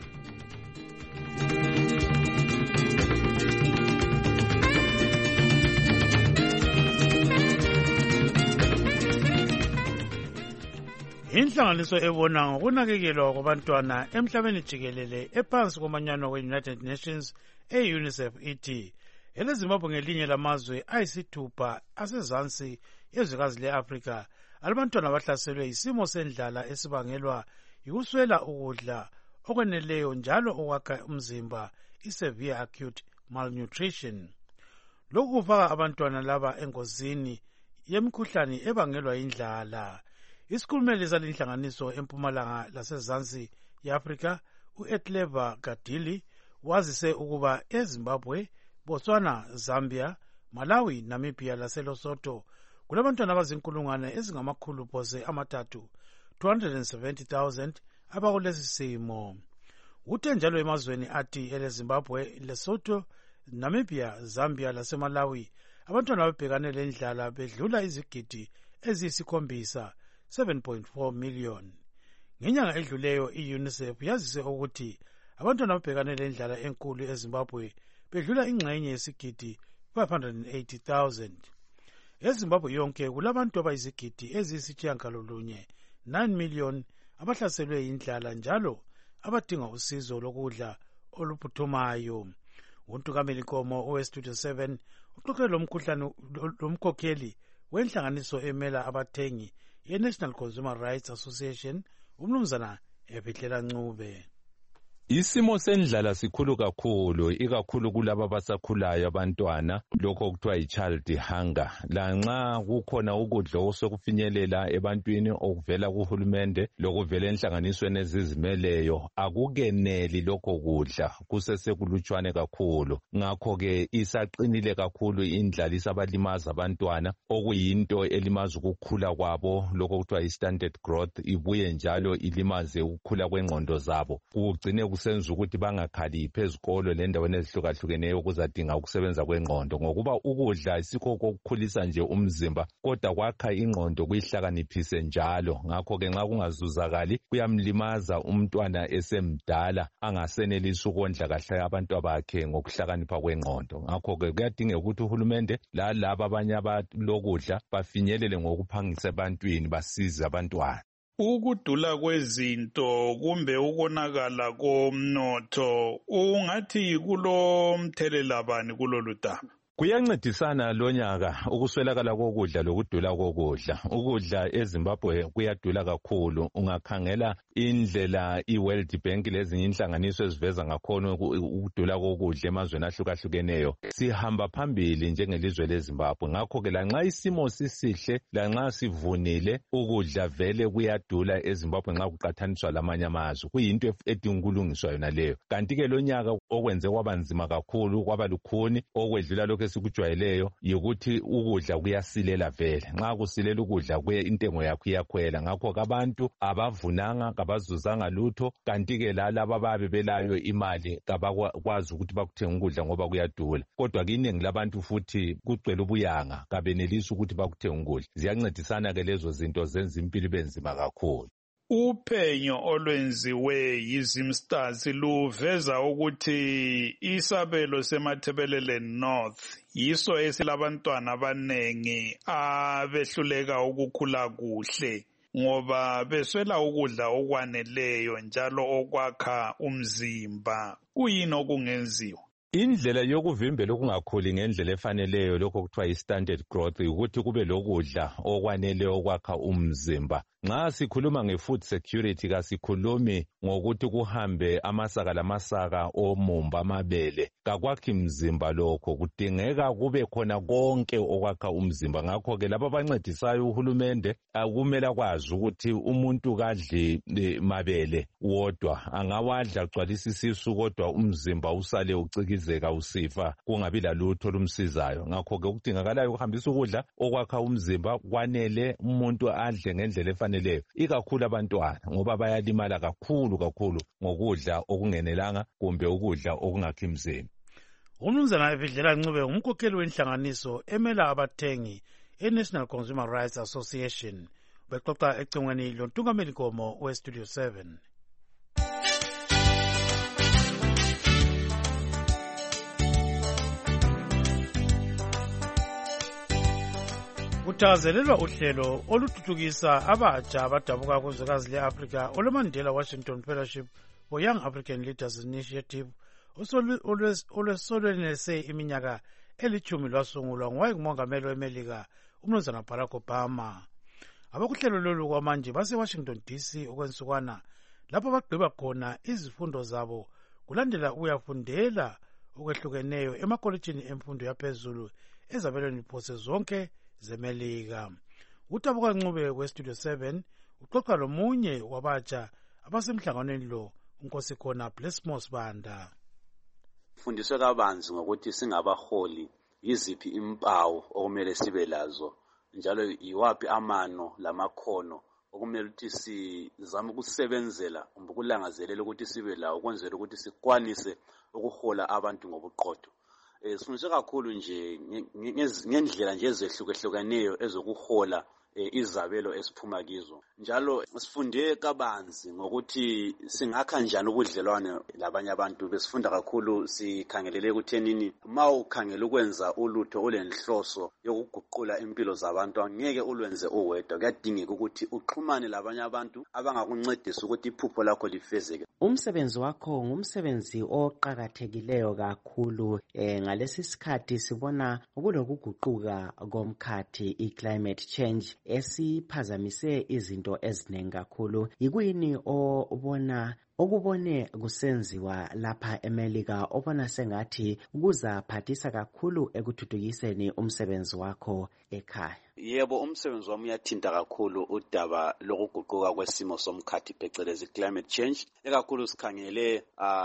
Inhlanganiso ebona ngokunakekelwa kwabantwana emhlabeni jikelele ephansi komanyano we-United Nations e-UNICEF ithi eleZimbabwe ngelinye lamazwe ayisithupha asezansi yezwekazi le-Afrika alabantwana abahlaselwe isimo sendlala esibangelwa yikuswela ukudla okweneleyo njalo okwakha umzimba, i-severe acute malnutrition. Lokhu kufaka abantwana laba engozini yemikhuhlane ebangelwa indlala. Isikhulumeli salinhlanganiso empumalanga lasezansi ye-Afrika u-Etleva Gadili wazise ukuba eZimbabwe, Botswana, Zambia, Malawi, Namibia laseLesotho kulabantwana abazinkulungwane ezingamakhulu phose amathathu two hundred seventy thousand abakulesi simo. Uthe njalo emazweni athi eleZimbabwe, Lesotho, Namibia, Zambia laseMalawi abantwana ababhekane lendlala bedlula izigidi eziyisikhombisa seven point four million. Ngenyanga edluleyo i-UNICEF yazise ukuthi abantwana ababhekane lendlala enkulu eZimbabwe bedlula ingxenye yesigidi five hundred eighty thousand. EZimbabwe yonke kulabantu abayizigidi eziyisitshiyangalolunye nine million abahlaselwe indlala njalo abadinga usizo lokudla oluphuthumayo. UNtukameli Nkomo owe-Studio seven uxoxe lomkhuhlane lomkhokheli wenhlanganiso emela abathengi ye-National Consumer Rights Association, umnumzana Ebhidlela Ncube. Isimo sendlala sikhulu kakhulu, ikakhulu kulabo abasakhulayo abantwana, lokho okuthiwa yi-child hunger. Lanxa kukhona ukudla osekufinyelela ebantwini okuvela kuhulumende lokuvela enhlanganisweni ezizimeleyo, akukeneli lokho kudla, kusesekulutshwane kakhulu. Ngakho-ke isaqinile kakhulu indlaliso abalimaza abantwana, okuyinto elimaza ukukhula kwabo, lokho okuthiwa yi-standard growth, ibuye njalo ilimaze ukukhula kwengqondo zabo. Kugcine senza ukuthi bangakhaliphi ezikolo lendaweni ezihlukahlukeneyo ukuzadinga ukusebenza kwengqondo, ngokuba ukudla isikho kokukhulisa nje umzimba kodwa kwakha ingqondo kuyihlakaniphise njalo. Ngakho-ke nxa kungazuzakali kuyamlimaza umntwana esemdala angasenelisi ukondla kahle abantu bakhe ngokuhlakanipha kwengqondo. Ngakho-ke kuyadingeka ukuthi uhulumende lalabo abanye abalokudla bafinyelele ngokuphangisa ebantwini basize abantwana. Ukudula kwezinto kumbe ukonakala komnotho ungathi kulo mthelela bani kulolu daba? Kuyancedisana lonyaka ukuswelakala kokudla lokudula kokudla. Ukudla eZimbabwe kuyadula kakhulu. Ungakhangela indlela i-World Bank lezinye inhlanganiso eziveza ngakhona ukudula kokudla emazweni ahlukahlukeneyo, sihamba phambili njengelizwe leZimbabwe. Ngakho-ke lanxa isimo sisihle, lanxa sivunile, ukudla vele kuyadula eZimbabwe nxa kuqathaniswa lamanye amazwe. Kuyinto edinga ukulungiswa yona leyo. Kanti-ke lonyaka okwenze kwaba nzima kakhulu, kwaba lukhuni okwedlula lokho esikujwayeleyo yikuthi ukudla kuyasilela vele. Nxa kusilela ukudla kuye intengo yakho iyakhwela. Ngakho-ke abantu abavunanga, kabazuzanga lutho, kanti-ke lalabo ababe belayo imali kabakwazi ukuthi bakuthenga ukudla ngoba kuyadula. Kodwa-ke iningi labantu futhi kugcwele ubuyanga, kabenelisi ukuthi bakuthenga ukudla. Ziyancedisana-ke lezo zinto zenza impilo ibe nzima kakhulu. Uphenyo olwenziwe yiZimstars luveza ukuthi isabelo seMathebelele North yiso esilabantwana abanengi abehluleka ukukhula kuhle ngoba beswela ukudla okwaneleyo njalo okwakha umzimba. Kuyini okungenziwa? Indlela yokuvimbela ukungakhuli ngendlela efaneleyo lokho kuthiwa yi-standard growth ukuthi kube lokudla okwaneleyo okwakha umzimba. Nxa sikhuluma nge-food security kasikhulumi ngokuthi kuhambe amasaka lamasaka omumba amabele. Kakwakhi mzimba lokho, kudingeka kube khona konke okwakha umzimba. Ngakho-ke laba abancedisayo uhulumende kumele akwazi ukuthi umuntu kadli mabele wodwa, angawadla agcwalisa isisu kodwa umzimba usale ucikizeka usifa kungabi lalutho olumsizayo. Ngakho-ke ukudingakalayo ukuhambisa ukudla okwakha umzimba kwanele umuntu adle ngendlela efaneleyo, ikakhulu abantwana ngoba bayalimala kakhulu kakhulu ngokudla okungenelanga kumbe ukudla okungakhi mzimba. Umnumzana Evidlela Ncube umkhokheli wenhlanganiso emela abathengi e-National Consumer Rights Association bexoxa ecingweni lontungameli Nkomo we-Studio seven. Kuthakazelelwa uhlelo oluthuthukisa abatsha abadabuka kuzwekazi le-Afrika olweMandela Washington Fellowship for Young African Leaders Initiative olwesolwenelise iminyaka elithumi lwasungulwa ngowayengumongameli weMelika umnumzana Barack Obama. Abakuhlelo lolu kwamanje base-Washington D C okwensukwana lapho bagqiba khona izifundo zabo kulandela ukuyafundela okwehlukeneyo emakolitshini emfundo yaphezulu ezabelweni phose zonke zeMelika. Utabuka Ncube we-Studio seven uxoxa lomunye wabatsha abasemhlanganweni lo, uNkosikhona Blessmos Banda. Fundiswe kabanzi ngokuthi singabaholi yiziphi impawu okumele sibe lazo njalo yiwapi amano lamakhono okumele ukuthi sizame ukusebenzela ukulangazelela ukuthi sibe lawo ukwenzela ukuthi sikwanise ukuhola abantu ngobuqotho. Eh sifundiswe kakhulu nje ngendlela nje ezehlukehlukeneyo ezokuhola izabelo esiphuma kizo. Njalo sifunde kabanzi ngokuthi singakha njani ubudlelwane labanye abantu. Besifunda kakhulu sikhangelele ukuthenini ma ukhangela ukwenza ulutho olenhloso yokuguqula impilo zabantu angeke ulwenze uwedwa. Kuyadingeka ukuthi uxhumane labanye abantu abangakuncedisa ukuthi iphupho lakho lifezeke. Umsebenzi wakho ngumsebenzi oqhakathekileyo kakhulu. Eh ngalesi sikhathi sibona ukulokuguquka komkhathi i-climate change esiphazamise izinto eziningi kakhulu. Yikuyini obona okubone kusenziwa lapha eMelika obona sengathi kuzaphathisa kakhulu ekuthuthukiseni umsebenzi wakho ekhaya? Yebo, umsebenzi wami uyathinta kakhulu udaba lokuguquka kwesimo somkhathi phecelezi climate change. Ekakhulu sikhangele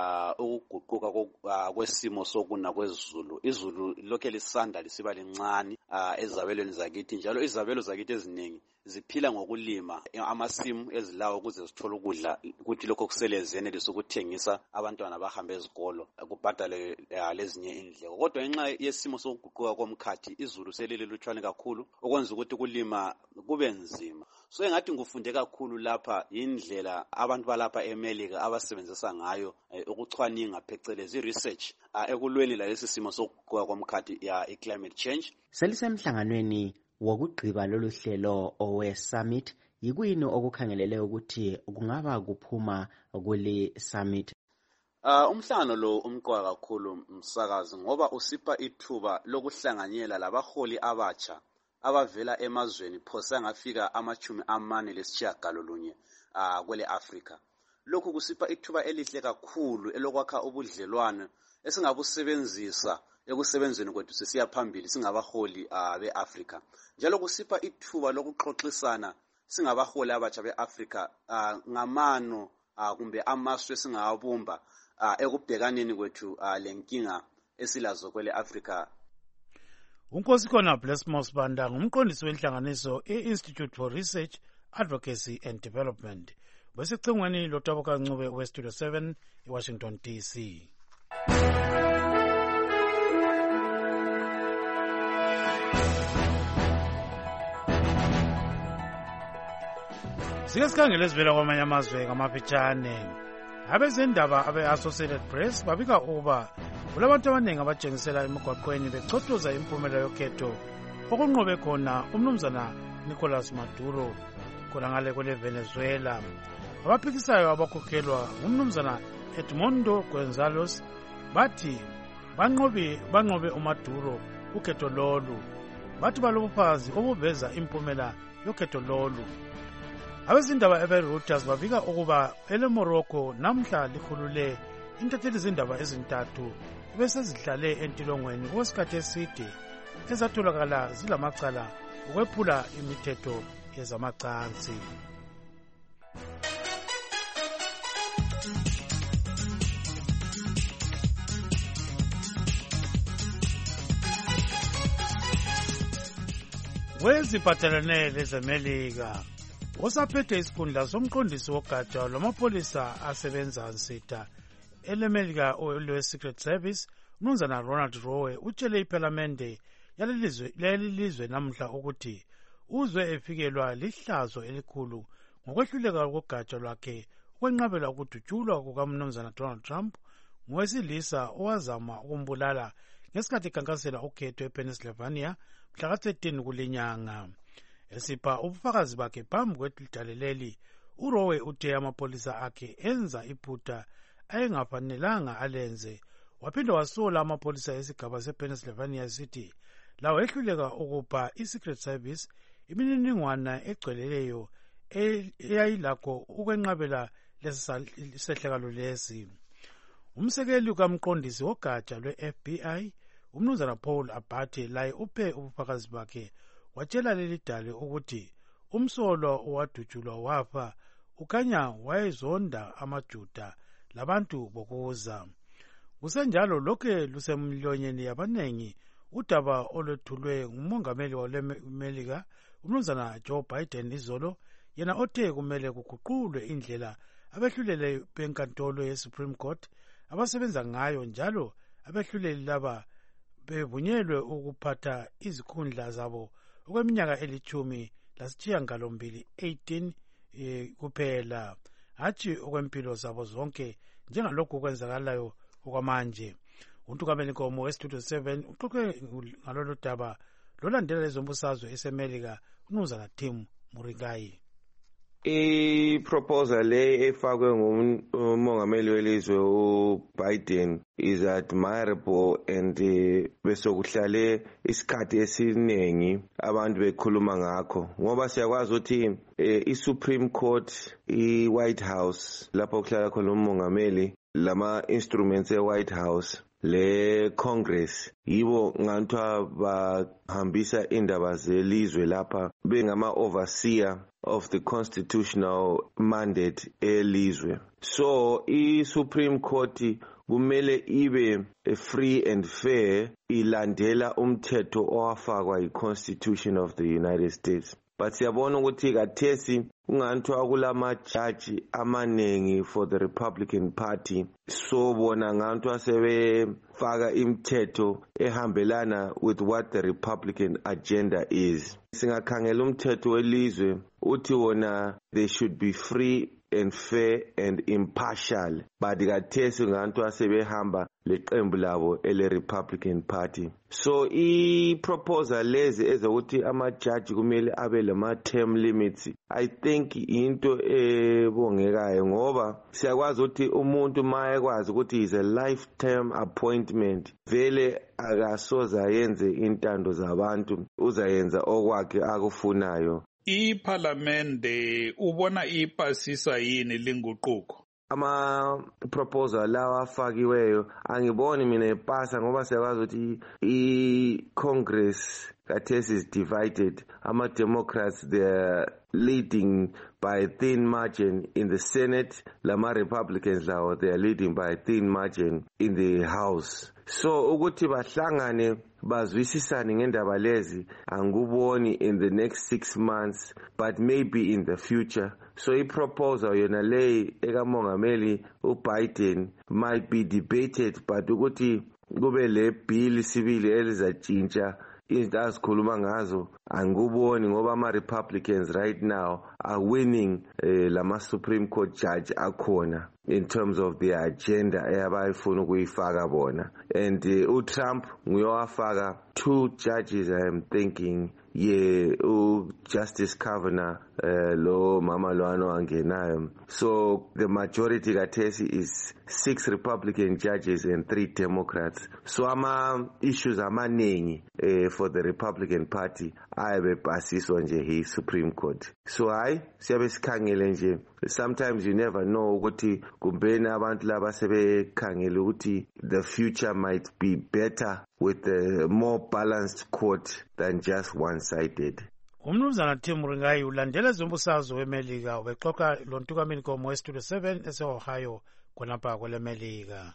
ukuguquka kwesimo sokuna kwezulu. Izulu lokhe lisanda lisiba lincane ezabelweni zakithi, njalo izabelo zakithi eziningi ziphila ngokulima amasimu ezilawo ukuze sithole ukudla ukuthi lokho kuselezene lesokuthengisa abantwana bahambe ezikolo kubhadale lezinye indleko. Kodwa ngenxa yesimo sokuguquka komkhathi izulu selile lutshwane kakhulu okwenza ukuthi kulima kube nzima. So engathi ngufunde kakhulu lapha indlela abantu balapha eMelika abasebenzisa ngayo ukucwaninga phecelezi research ekulweni lalesi simo sokuguquka komkhathi ya climate change. Selisemhlanganweni wokugqiba lolu hlelo owe summit, yikuyini okukhangelele ukuthi kungaba kuphuma kule summit? Uh, umhlangano lo umqoka kakhulu msakazi ngoba usipha ithuba lokuhlanganyela labaholi abatsha abavela emazweni phose angafika amachumi amane lesishiyagalolunye uh, kwele Africa. Lokhu kusipha ithuba elihle kakhulu elokwakha ubudlelwane esingabusebenzisa ekusebenzeni kwethu sisiya phambili singabaholi uh, beAfrica. Njalo kusipha ithuba lokuxoxisana singabaholi abatsha beAfrica uh, ngamano uh, kumbe amasu esingawabumba uh, ekubhekaneni kwethu uh, lenkinga esilazo kwele Africa. Unkosikhona Blessmos Banda ngumqondisi wenhlanganiso e-Institute for Research, Advocacy and Development. Besicingweni lotabuka Ncube we-Studio seven eWashington D C. sike sikhangele ezivela kwamanye amazwe ngamafitshane. Abezindaba abe-Associated Press babika ukuba kulabantu abaningi abatshengisela emigwaqweni bechothoza impumela yokhetho okunqobe khona umnumzana Nicolas Maduro khona ngale kwele Venezuela. Abaphikisayo abakhokhelwa ngumnumzana Edmundo Gonzalez bathi banqobe banqobe uMaduro ukhetho lolu. Bathi balobuphazi obuveza impumela yokhetho lolu. Abezindaba ebe-Reuters babika ukuba ele Morocco namhla likhulule intatheli zindaba ezintathu ebesezidlale entilongweni okwesikhathi eside ezatholakala zilamacala ukwephula imithetho yezamacansi. Weziphathelene lezemelika osaphethe isikhundla somqondisi wogatsha lwamapholisa asebenza nsitha elemelika olwe-Secret Service umnumzana Ronald Rowe utshele iphalamende yalelizwe namhla ukuthi uzwe efikelwa lihlazo elikhulu ngokwehluleka kogatsha lwakhe ukwenqabela ukudutshulwa kukamnumzana Donald Trump ngowesilisa owazama ukumbulala ngesikhathi ekhankasela ukhetho ePennsylvania mhla ka-thirteen kulinyanga. Esipha ubufakazi bakhe phambi kwedaleleli, uRowe uthe amapholisa akhe enza iphutha ayengafanelanga alenze. Waphinda wasola amapholisa esigaba sePennsylvania City lawo ehluleka ukupha i-Secret Service imininingwana egcweleyo eyayilakho ukwenqabela lesehlakalo lesi. Umsekeli kamqondisi wogatsha lwe-F B I umnumzana Paul Abate laye uphe ubufakazi bakhe watshela leli dale ukuthi umsolo owadutshulwa wafa ukanya wayezonda amaJuda labantu bokuza. Kusenjalo lokhe lusemlonyeni yabanengi udaba olwethulwe ngumongameli walemelika umnumzana Joe Biden izolo, yena othe kumele kuguqulwe indlela abehluleli benkantolo ye-Supreme Court abasebenza ngayo njalo abehluleli laba bevunyelwe ukuphatha izikhundla zabo okweminyaka elithumi lasitshiyagalombili eighteen eh, kuphela, hatshi okwempilo zabo zonke njengalokhu kwenzakalayo okwamanje. Untukameni Nkomo weStudio seven uxoxe ngalolu daba lolandela lezombusazwe esemelika umnumzana Tim Muringayi. I-proposal le efakwe ngumongameli welizwe uBiden is admirable and besokuhlale isikhathi esiningi abantu bekhuluma ngakho ngoba siyakwazi ukuthi i-Supreme Court, i-White House lapho kuhlala khona umongameli, lama instruments e-White House, le Congress yibo ngantwa bahambisa indaba zelizwe lapha bengama overseer of the constitutional mandate elizwe. So i-Supreme Court kumele ibe free and fair, ilandela umthetho owafakwa i-Constitution of the United States. But siyabona ukuthi kathesi unganthiwa kulama judge amanengi for the Republican Party, so bona nganthiwa sebefaka imithetho ehambelana with what the Republican agenda is. Singakhangela umthetho welizwe uthi wona they should be free and fair and impartial, but kathesi nganthiwa sebehamba leqembu labo ele Republican Party. So i-proposal lezi ezokuthi ama-judge kumele abe lama term limits, I think into ebongekayo ngoba siyakwazi ukuthi umuntu ma ekwazi ukuthi is a lifetime appointment, vele akasoza yenze intando zabantu, uzayenza okwakhe akufunayo. Iphalamende ubona ipasisa yini linguquko? Ama-proposal lawa afakiweyo angiboni mina ipasa ngoba siyakwazi ukuthi i-Congress kathesi is divided. Ama-Democrats, they're leading by a thin margin in the Senate. Lama-Republicans lawo, they are leading by a thin margin in the House. So ukuthi bahlangane bazwisisane ngendaba lezi anguboni in the next six months, but maybe in the future. So i-proposal yona le ekamongameli uBiden might be debated, but ukuthi kube le bill sibili elizatshintsha izinto azikhuluma ngazo angikuboni ngoba ama-Republicans right now are winning eh, lama Supreme Court judge akhona in terms of the agenda abayifuna ukuyifaka bona, and uh, uTrump nguyowafaka two judges I am thinking ye u Justice Kavanaugh uh, lo mama lwano angenayo. So the majority kathesi is six Republican judges and three Democrats. So ama issues amaningi uh, for the Republican Party ayabe pasiswa nje hi Supreme Court. So hayi siyabe sikhangele nje, sometimes you never know ukuthi kumbeni abantu laba sebekhangela ukuthi the future might be better with a more balanced court than just one-sided. Umnumzana Tim Ringayi ulandela zombusazo weMelika ubexoxa lontukameni komo westudio seven ese-Ohio khonapha kweleMelika.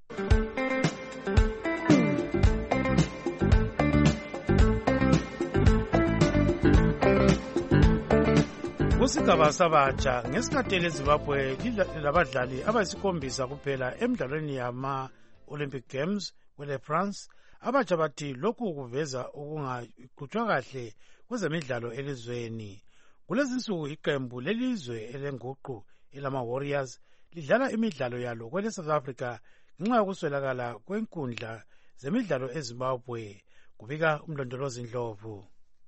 Kusigaba sabatsha ngesikhathi leZimbabwe labadlali abayisikhombisa kuphela emidlalweni yama-Olympic Games kwele France, abatsha bathi lokhu kuveza ukungaqhutshwa kahle kwezemidlalo elizweni. Kulezi nsuku iqembu lelizwe elenguqu elama-Warriors lidlala imidlalo yalo kwele South Africa ngenxa yokuswelakala kwenkundla zemidlalo eZimbabwe, kubika umlondolozi Ndlovu.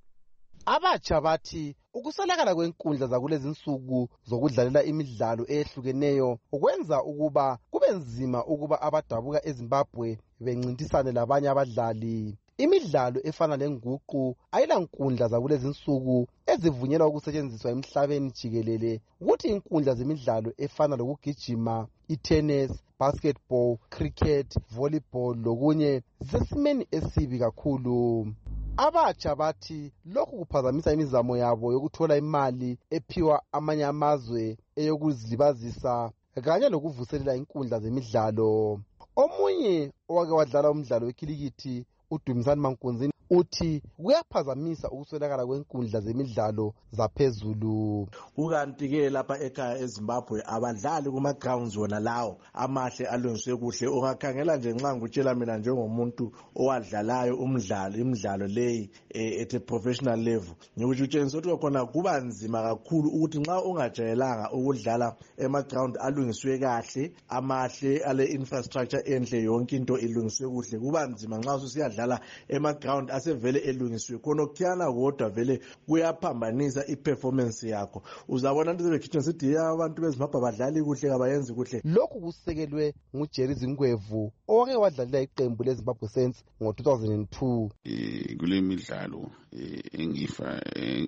Abatsha bathi ukuswelakala kwenkundla zakulezi nsuku zokudlalela imidlalo ehlukeneyo ukwenza ukuba kube nzima ukuba abadabuka eZimbabwe bencintisane labanye abadlali. Imidlalo efana lenguqu ayila nkundla zakulezi nsuku ezivunyelwa ukusetshenziswa emhlabeni jikelele, ukuthi inkundla zemidlalo efana lokugijima, itennis, basketball, cricket, volleyball lokunye zisesimeni esibi kakhulu. Abatsha bathi lokhu kuphazamisa imizamo yabo yokuthola imali ephiwa amanye amazwe eyokuzilibazisa kanye lokuvuselela inkundla zemidlalo. Omunye owake wadlala umdlalo wekilikithi uDumisani Mankunzini uthi kuyaphazamisa ukuswelakala kwenkundla zemidlalo zaphezulu. Ukanti-ke lapha ekhaya eZimbabwe abadlali kuma-grounds wona lawo amahle alungiswe kuhle. Ungakhangela nje nxa ngikutshela mina njengomuntu owadlalayo umdlalo imidlalo leyi at a professional level, ngikutshengisa ukuthi khona kuba nzima kakhulu ukuthi nxa ungajayelanga ukudlala ema-ground alungiswe kahle amahle ale infrastructure enhle yonke into ilungiswe kuhle, kuba nzima nxa usiyadlala ema-ground asevele elungiswe khona okuthiyana kodwa vele kuyaphambanisa iperformance yakho. Uzabona into sebekhitshwa sithi ya abantu beZimbabwe badlali kuhle kabayenzi kuhle. Lokhu kusekelwe nguJerry Zingwevu owake wadlalela iqembu leZimbabwe Saints ngo two thousand two. Eh kule midlalo engifa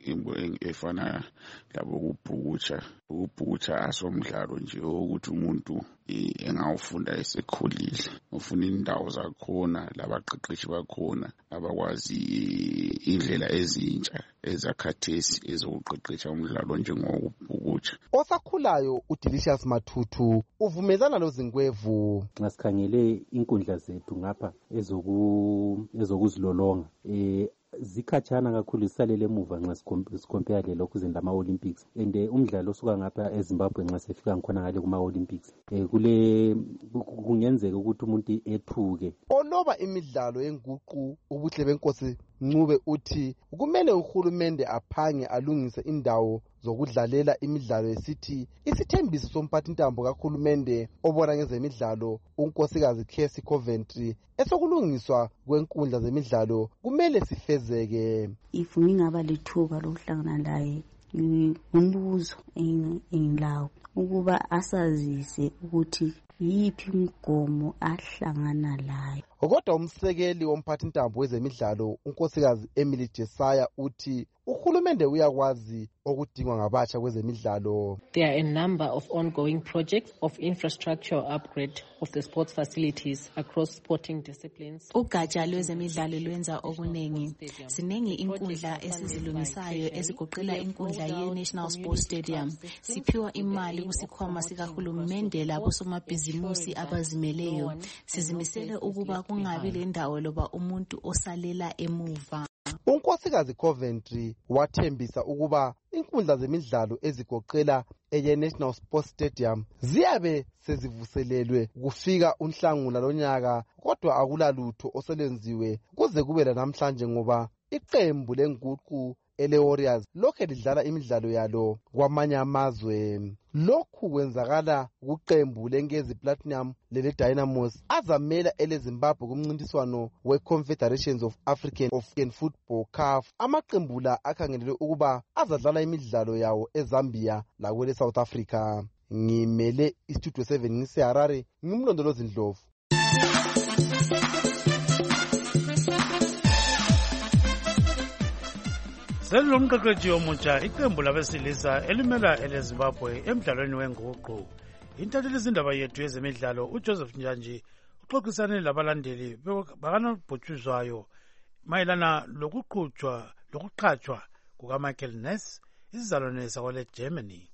efana labo kubhukutsha ukubhukutsha asomdlalo nje ukuthi umuntu engawufunda esekhulile, ufuna indawo zakhona labaqeqeshi bakhona abakwazi indlela ezintsha ezakhathesi ezokuqeqesha umdlalo njengokubhukutsha. Osakhulayo uDelicious Mathutu uvumelana loZingwevu. Nxa sikhangele inkundla zethu ngapha ezoku ezokuzilolonga eh zikhatshana kakhulu, zisalele emuva nxa sikompare lelokhu zenza ama-Olympics, and umdlalo osuka ngapha eZimbabwe nxa sefika ngikhona ngale kuma-Olympics um kule kungenzeka ukuthi umuntu ethuke. Onoba imidlalo yenguqu ubuhle benkosi Ncube uthi kumele uhulumende aphange alungise indawo zokudlalela imidlalo esithi isithembiso somphathintambo kahulumende obona ngezemidlalo unkosikazi Casey Coventry esokulungiswa kwenkundla zemidlalo kumele sifezeke. If ngingaba lithuba lokuhlangana laye umbuzo engilawo ukuba asazise ukuthi yiphi imigomo ahlangana layo. Kodwa umsekeli womphathintambo wezemidlalo unkosikazi Emily Jesaya uthi uhulumende uyakwazi okudingwa ngabatsha kwezemidlalo. There are a number of ongoing projects of infrastructure upgrade of the sports facilities across sporting disciplines. Ugatsha lwezemidlalo lwenza okuningi. Siningi inkundla esizilungisayo ezigoqela inkundla ye-National Sports Stadium. Siphiwa imali kusikhwama sikahulumende labo somabhizimusi abazimeleyo. Sizimisele ukuba kungabi lendawo loba umuntu osalela emuva. Unkosikazi Coventry wathembisa ukuba inkundla zemidlalo ezigoqela eye-National Sports Stadium ziyabe sezivuselelwe kufika unhlangula lonyaka, kodwa akulalutho oselenziwe kuze kube lanamhlanje ngoba iqembu lenguqu ele-Warriors lokhu lidlala imidlalo yalo kwamanye amazwe. Lokhu kwenzakala kuqembu lenkezi Platinum lele Dynamos azamela eleZimbabwe kumncintiswano we-Confederations of African of Football C A F. Amaqembu la akhangelelwe ukuba azadlala imidlalo yawo eZambia lakwele South Africa. Ngimele iStudio seven ngiseHarare, ngimlondolozi Ndlovu. Selilomqeqeshi omutsha iqembu labesilisa elimela eleZimbabwe emdlalweni wenguqu. Intatheli izindaba yethu yezemidlalo uJoseph Njanji uxoxisane labalandeli bakanobhutshuzwayo mayelana lokuqhutshwa lokuqhatshwa kukaMichael Ness isizalwane sakwele Germany.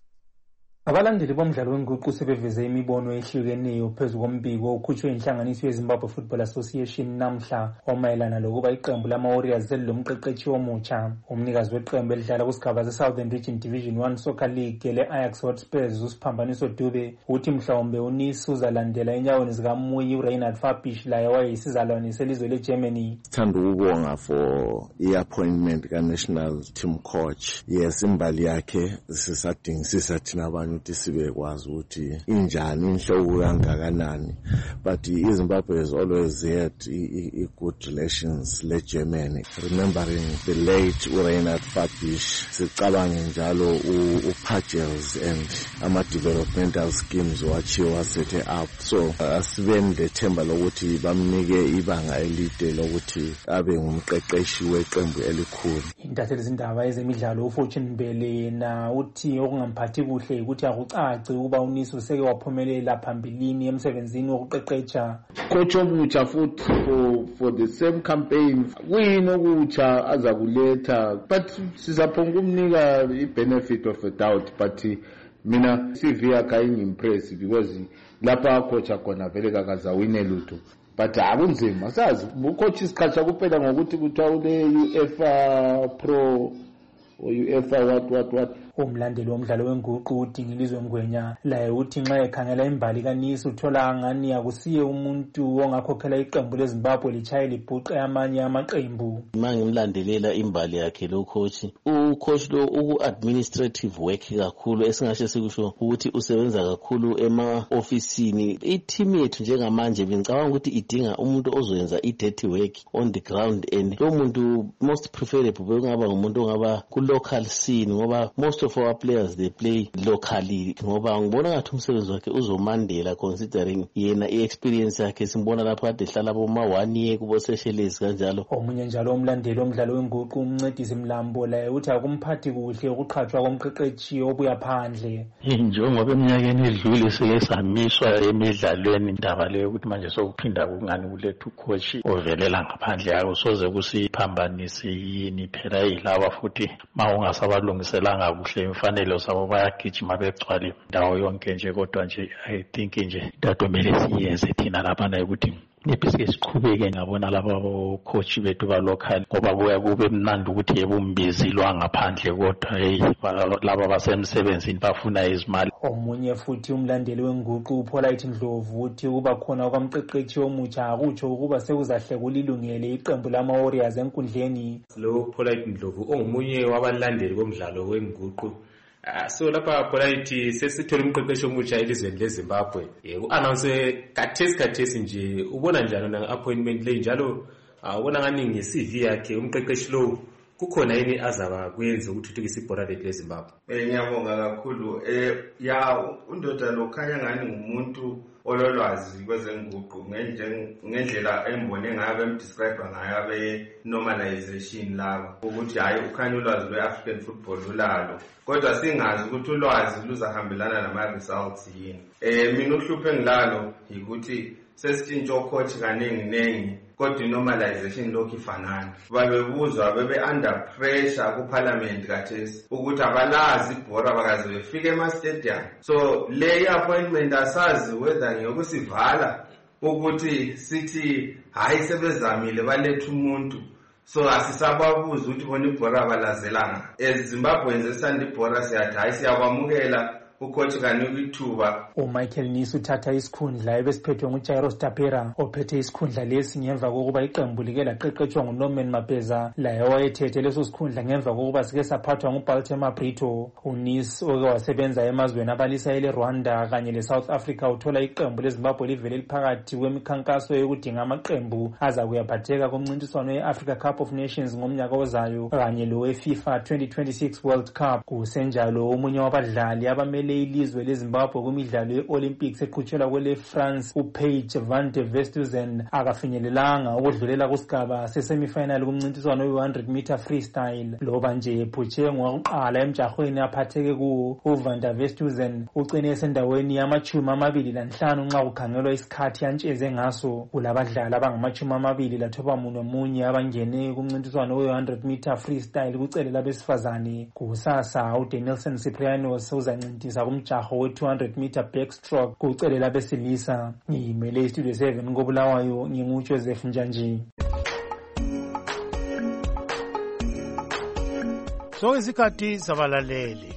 Abalandeli bomdlalo wenguqu sebeveze imibono ehlukeneyo phezu kombiko okhutshwe inhlanganiso yeZimbabwe Football Association namhla omayelana lokuba iqembu lama-Warriors selilomqeqeshi omutsha. Umnikazi weqembu elidlala kusigaba se-Southern Region Division one Soccer League le-Ajax Hotspurs uSiphambaniso Dube uthi mhlawumbe uNisi uzalandela enyaweni zikaMuyi uReinhard Fabish laye wayeyisizalwane selizwe leGermany. Sithanda ukubonga for i-appointment ka-national team coach. Yes, imbali yakhe sisadingisisa thina abantu ukuthi sibekwazi ukuthi injani inhlobo kangakanani, but iZimbabwe has always had a good relations le Germany. Remembering the late Reinhard Fabish, sicabange njalo uPagels and ama developmental schemes wachiwa set up, so asibeni lethemba lokuthi bamnike ibanga elide lokuthi abe ngumqeqeshi weqembu elikhulu. Intatheli izindaba ezemidlalo uFortune Mbele na uthi okungamphathi kuhle ukuthi akucaci ukuba uNisi useke waphumelela phambilini emsebenzini wokuqeqesha. Coach omutsha futhi for for the same campaign kuyini okutsha azakuletha, but sizaphonga umnika i-benefit of a doubt, but mina C V yakhe ayingimpress because lapha coach akhona vele kakazawine lutho. But akunzima sazi ucoach isiqhatsha kuphela ngokuthi kuthiwa ule UEFA Pro o UEFA what what what. Umlandeli womdlalo wenguqu uDingilizwe Ngwenya laye uthi nxa ekhangela imbali kaNisi uthola ngani akusiye umuntu ongakhokhela iqembu leZimbabwe lichaye libhuqe amanye amaqembu. Mangimlandelela imbali yakhe lo coach, u coach lo uku administrative work kakhulu esingasho sikusho ukuthi usebenza kakhulu ema officeini. I-team yethu njengamanje bengicabanga ukuthi idinga umuntu ozoyenza i-dirty work on the ground, and lo muntu most preferable bengaba ngumuntu ongaba ku local scene ngoba most of our players they play locally, ngoba ngibona ngathi umsebenzi wakhe uzomandela considering yena i-experience yakhe simbona lapha kade hlala boma one year kubo Seychelles kanjalo. Omunye njalo umlandeli womdlalo wenguqu umncedisi Mlambo laye uthi akumphathi kuhle ukuqhatshwa komqeqeshi obuya phandle. Njengoba eminyakeni edlule sike samiswa emidlalweni indaba leyo ukuthi manje sokuphinda kungani kulethu coach ovelela ngaphandle yakho soze kusiphambanise yini phela yilaba futhi mawungasabalungiselanga kuhle imfanelo sabo bayagijima begcwale ndawo yonke nje, kodwa nje I think nje dadomele siyenze thina lapha na ukuthi nebhisike siqhubeke ngabona laba coach bethu ba local ngoba kuya kube mnandi ukuthi yebumbizilwa ngaphandle, kodwa hey laba basemsebenzini bafuna izimali. Omunye futhi umlandeli wenguqu uPolite Ndlovu uthi kuba khona kwamqeqeshi omutsha akutsho ukuba sekuzahle kulilungele iqembu lama-Warriors enkundleni. Lo Polite Ndlovu ongumunye wabalandeli bomdlalo wenguqu. Uh, so lapha Polite sesithola umqeqeshi omutsha elizweni leZimbabwe. Ku-announce kathesi kathesi nje ubona njalo na appointment le njalo ubona ngani nge-C V yakhe umqeqeshi lo kukhona yini azaba kuyenza ukuthuthukisa ibhola lethu leZimbabwe. Eh ngiyabonga kakhulu. Eh ya undoda lo khanya ngani ngumuntu ololwazi kwezenguqu ngendlela embone ngayo emdescribe ngayo abe normalization laba ukuthi hayi ukhanya ulwazi lwe-African football ulalo, kodwa singazi ukuthi ulwazi luzahambelana nama results yini. Eh mina uhluphe ngilalo ukuthi sesitshintsho coach kaningi nengi kodwa normalization lokhu ifanana. Babebuzwa bebe under pressure ku parliament kathesi ukuthi abalazi ibhora bakaze befike ema stadium. So le appointment asazi whether ngiyokusivala ukuthi sithi hayi sebezamile baletha umuntu, so asisababuza ukuthi bona ibhora balazelanga. eZimbabwe nje sithanda ibhora siyathi hayi siyakwamukela ucoach kanika ithuba. uMichael Nisi uthatha isikhundla ebesiphethwe nguJairos Tapera ophethe isikhundla lesi ngemva kokuba iqembu like laqeqetshwa nguNorman Mapeza laye wayethethe leso sikhundla ngemva kokuba sike saphathwa nguBaltimore Brito. uNisi oke wasebenza emazweni abalisa eleRwanda kanye leSouth Africa uthola iqembu leZimbabwe livele liphakathi kwemikhankaso yokudinga amaqembu aza kuyaphatheka kumncintiswano ye-Africa Cup of Nations ngomnyaka ozayo kanye lowe-FIFA twenty twenty-six World Cup. Kusenjalo omunye wabadlali abamele ilizwe leZimbabwe kwimidlalo ye-Olympics eqhutshelwa kwele France uPaige van der Westhuizen akafinyelelanga ukudlulela kusigaba sesemifinal kumncintiswano we-one hundred meter freestyle. Loba nje Phuche ngokuqala emjahweni aphatheke kuwo, uvan der Westhuizen ugcine esendaweni yamachumi amabili lanhlanu nxa kukhangelwa isikhathi yantsheze ngaso. Kulabadlali abangamachumi amabili lathoba munye munye abangene kumncintiswano we-one hundred meter freestyle kucele labesifazane. Kusasa uDanielson Ciprianos uzancintisa kumjaho we-two hundred meter backstroke kucele labesilisa. Ngiyimele istudio seven koBulawayo, nginguJoseph Njanji. So isikhathi sabalaleli.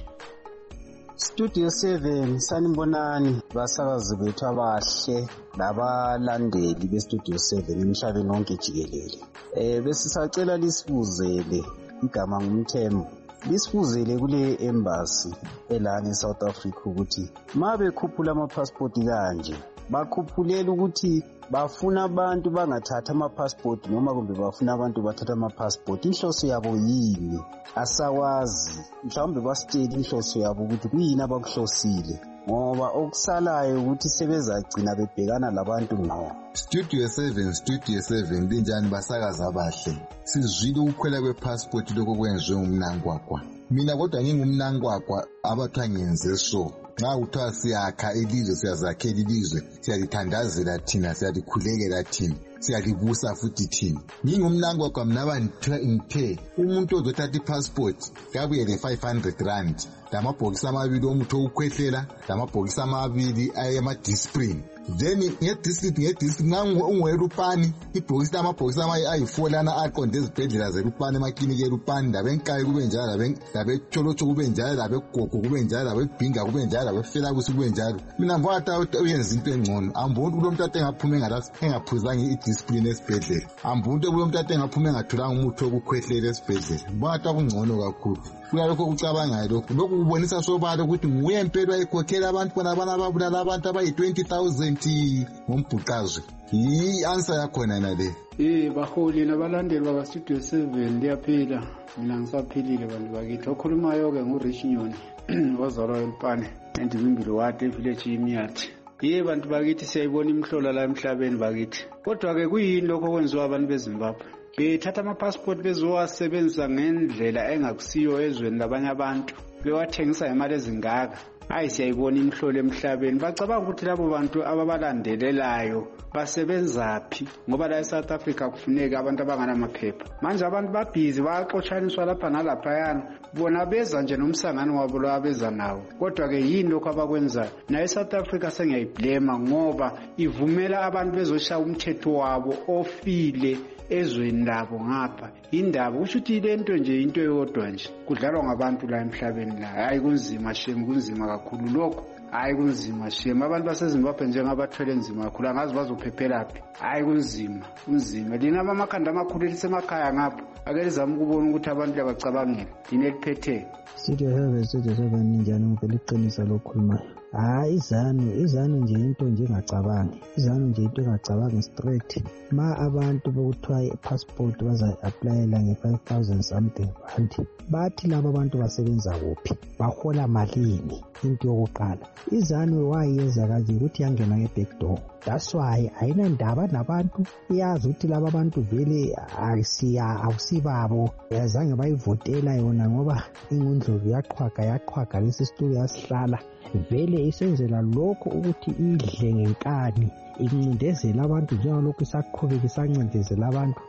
Studio seven sanibonani basakazi bethu abahle labalandeli beStudio seven emhlabeni wonke jikelele. Eh bese sacela lisibuzele igama ngumthembu. Lisifuzele kule embassy elana eSouth Africa ukuthi mabe khuphula ama passport kanje bakhuphulela ukuthi bafuna abantu bangathatha ama passport noma kumbe bafuna abantu bathatha ama passport. Inhloso yabo yini asawazi, mhlawumbe basitshela inhloso yabo ukuthi kuyini abakuhlosile ngoba okusalayo ukuthi sebezagcina bebhekana labantu ngqo. Studio seven Studio seven linjani basakaza abahle, sizwile ukukhwela kwepassport lokho kwenziwe umnangwagwa. Mina kodwa ngingumnangwagwa abathwa ngenze so. Nxa kuthiwa siyakha ilizwe siyazakhela ilizwe siyalithandazela thina siyalikhulekela thina siyalibusa futhi thina. Ngingumnangwagwa mina abangithe umuntu ozothatha ipassport kabuye le five hundred rand lamabhokisi amabili omuthi wokukhwehlela lamabhokisi amabili ayama-discipline. Then nge-district nge-district unguelupani ibhokisi lamabhokisi ayi-four lana aqonde ezibhedlela zelupani emakliniki elupani labenkayi kube njalo labetsholotsho kube njalo labegogo kube njalo labebhinga kube njalo labefelakusi kube njalo. Mina mvata uyenza into engcono amboni kulo muntu ade engaphuma engaphuzanga i-discipline esibhedlela, amboni kulo muntu ade engaphuma engatholanga umuthi wokukhwehlela esibhedlela. Mvata kungcono kakhulu kulokho kucabangayo lokhu. Lokhu kubonisa sobala ukuthi nguye impela ayikhokhela abantu bona abana ababulala abantu abayi twenty thousand ngombhuqazwe. Yi-answer yakhona nale. Eh baholi nabalandeli baka Studio seven liyaphila, mina ngisaphilile bantu bakithi. Okhulumayo ke nguRich Nyoni wazalwa eLupane endimimbili wade evillage yimiyathi. Ye bantu bakithi siyayibona imhlola la emhlabeni bakithi. Kodwa ke kuyini lokho kwenziwa abantu beZimbabwe? Bethatha ama passport bezowasebenzisa ngendlela engakusiyo ezweni labanye abantu, bewathengisa imali ezingaka. Hayi siyayibona imhlolo emhlabeni. Bacabanga ukuthi labo bantu ababalandelelayo basebenzaphi ngoba la eSouth Africa kufuneka abantu abanganamaphepha. Manje abantu babhizi baxotshaniswa lapha nalapha yana, bona beza nje nomsangano wabo lo abeza nawo. Kodwa ke yini lokho abakwenzayo? Na eSouth Africa sengiyayiblema ngoba ivumela abantu bezoshaya umthetho wabo ofile ezweni labo ngapha. Indaba kusho ukuthi lento nje into eyodwa nje kudlalwa ngabantu la emhlabeni la. Hayi kunzima shame, kunzima kakhulu lokho. Hayi kunzima shame, abantu baseZimbabwe njengabathwele nzima kakhulu angazi bazophephelapi. Hayi kunzima, kunzima. Lina amakhanda amakhulu elisemakhaya ngapha ake lizama ukubona ukuthi abantu labacabangela lina eliphethe. Studio seven Studio seven njani ngivele iqinisa lokhulumayo. Hayi izanu izanu nje into nje engacabangi, izanu nje into engacabangi straight. Ma abantu bokuthiwa i-passport baza-applyela nge-five thousand something rand, bathi laba abantu basebenza kuphi, bahola malini? Into yokuqala izanu wayenza kanje ukuthi yangena nge-back door. That's why ayinandaba nabantu, iyazi ukuthi laba bantu vele ayisiya awusibabo, yazange bayivotela yona ngoba ingundlovu yaqhwaga yaqhwaga lesi situlo yasihlala vele isenzela lokho ukuthi idle ngenkani incindezela abantu njengalokhu isaqhubeka isancindezela abantu.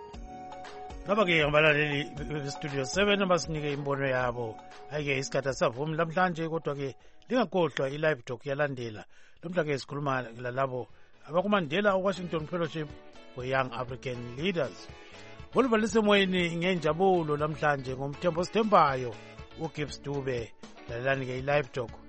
Ngaba-ke abalaleli beStudio seven abasinike imbono yabo. Ayike isikhathi asavumi namhlanje, kodwa-ke lingakhohlwa i-live talk yalandela. Lomhla-ke sikhuluma lalabo abakumandela Washington Fellowship for Young African Leaders. Oluvalise moyeni ngenjabulo namhlanje ngomthembo sithembayo uGibbs Dube. Lalelani-ke i-live talk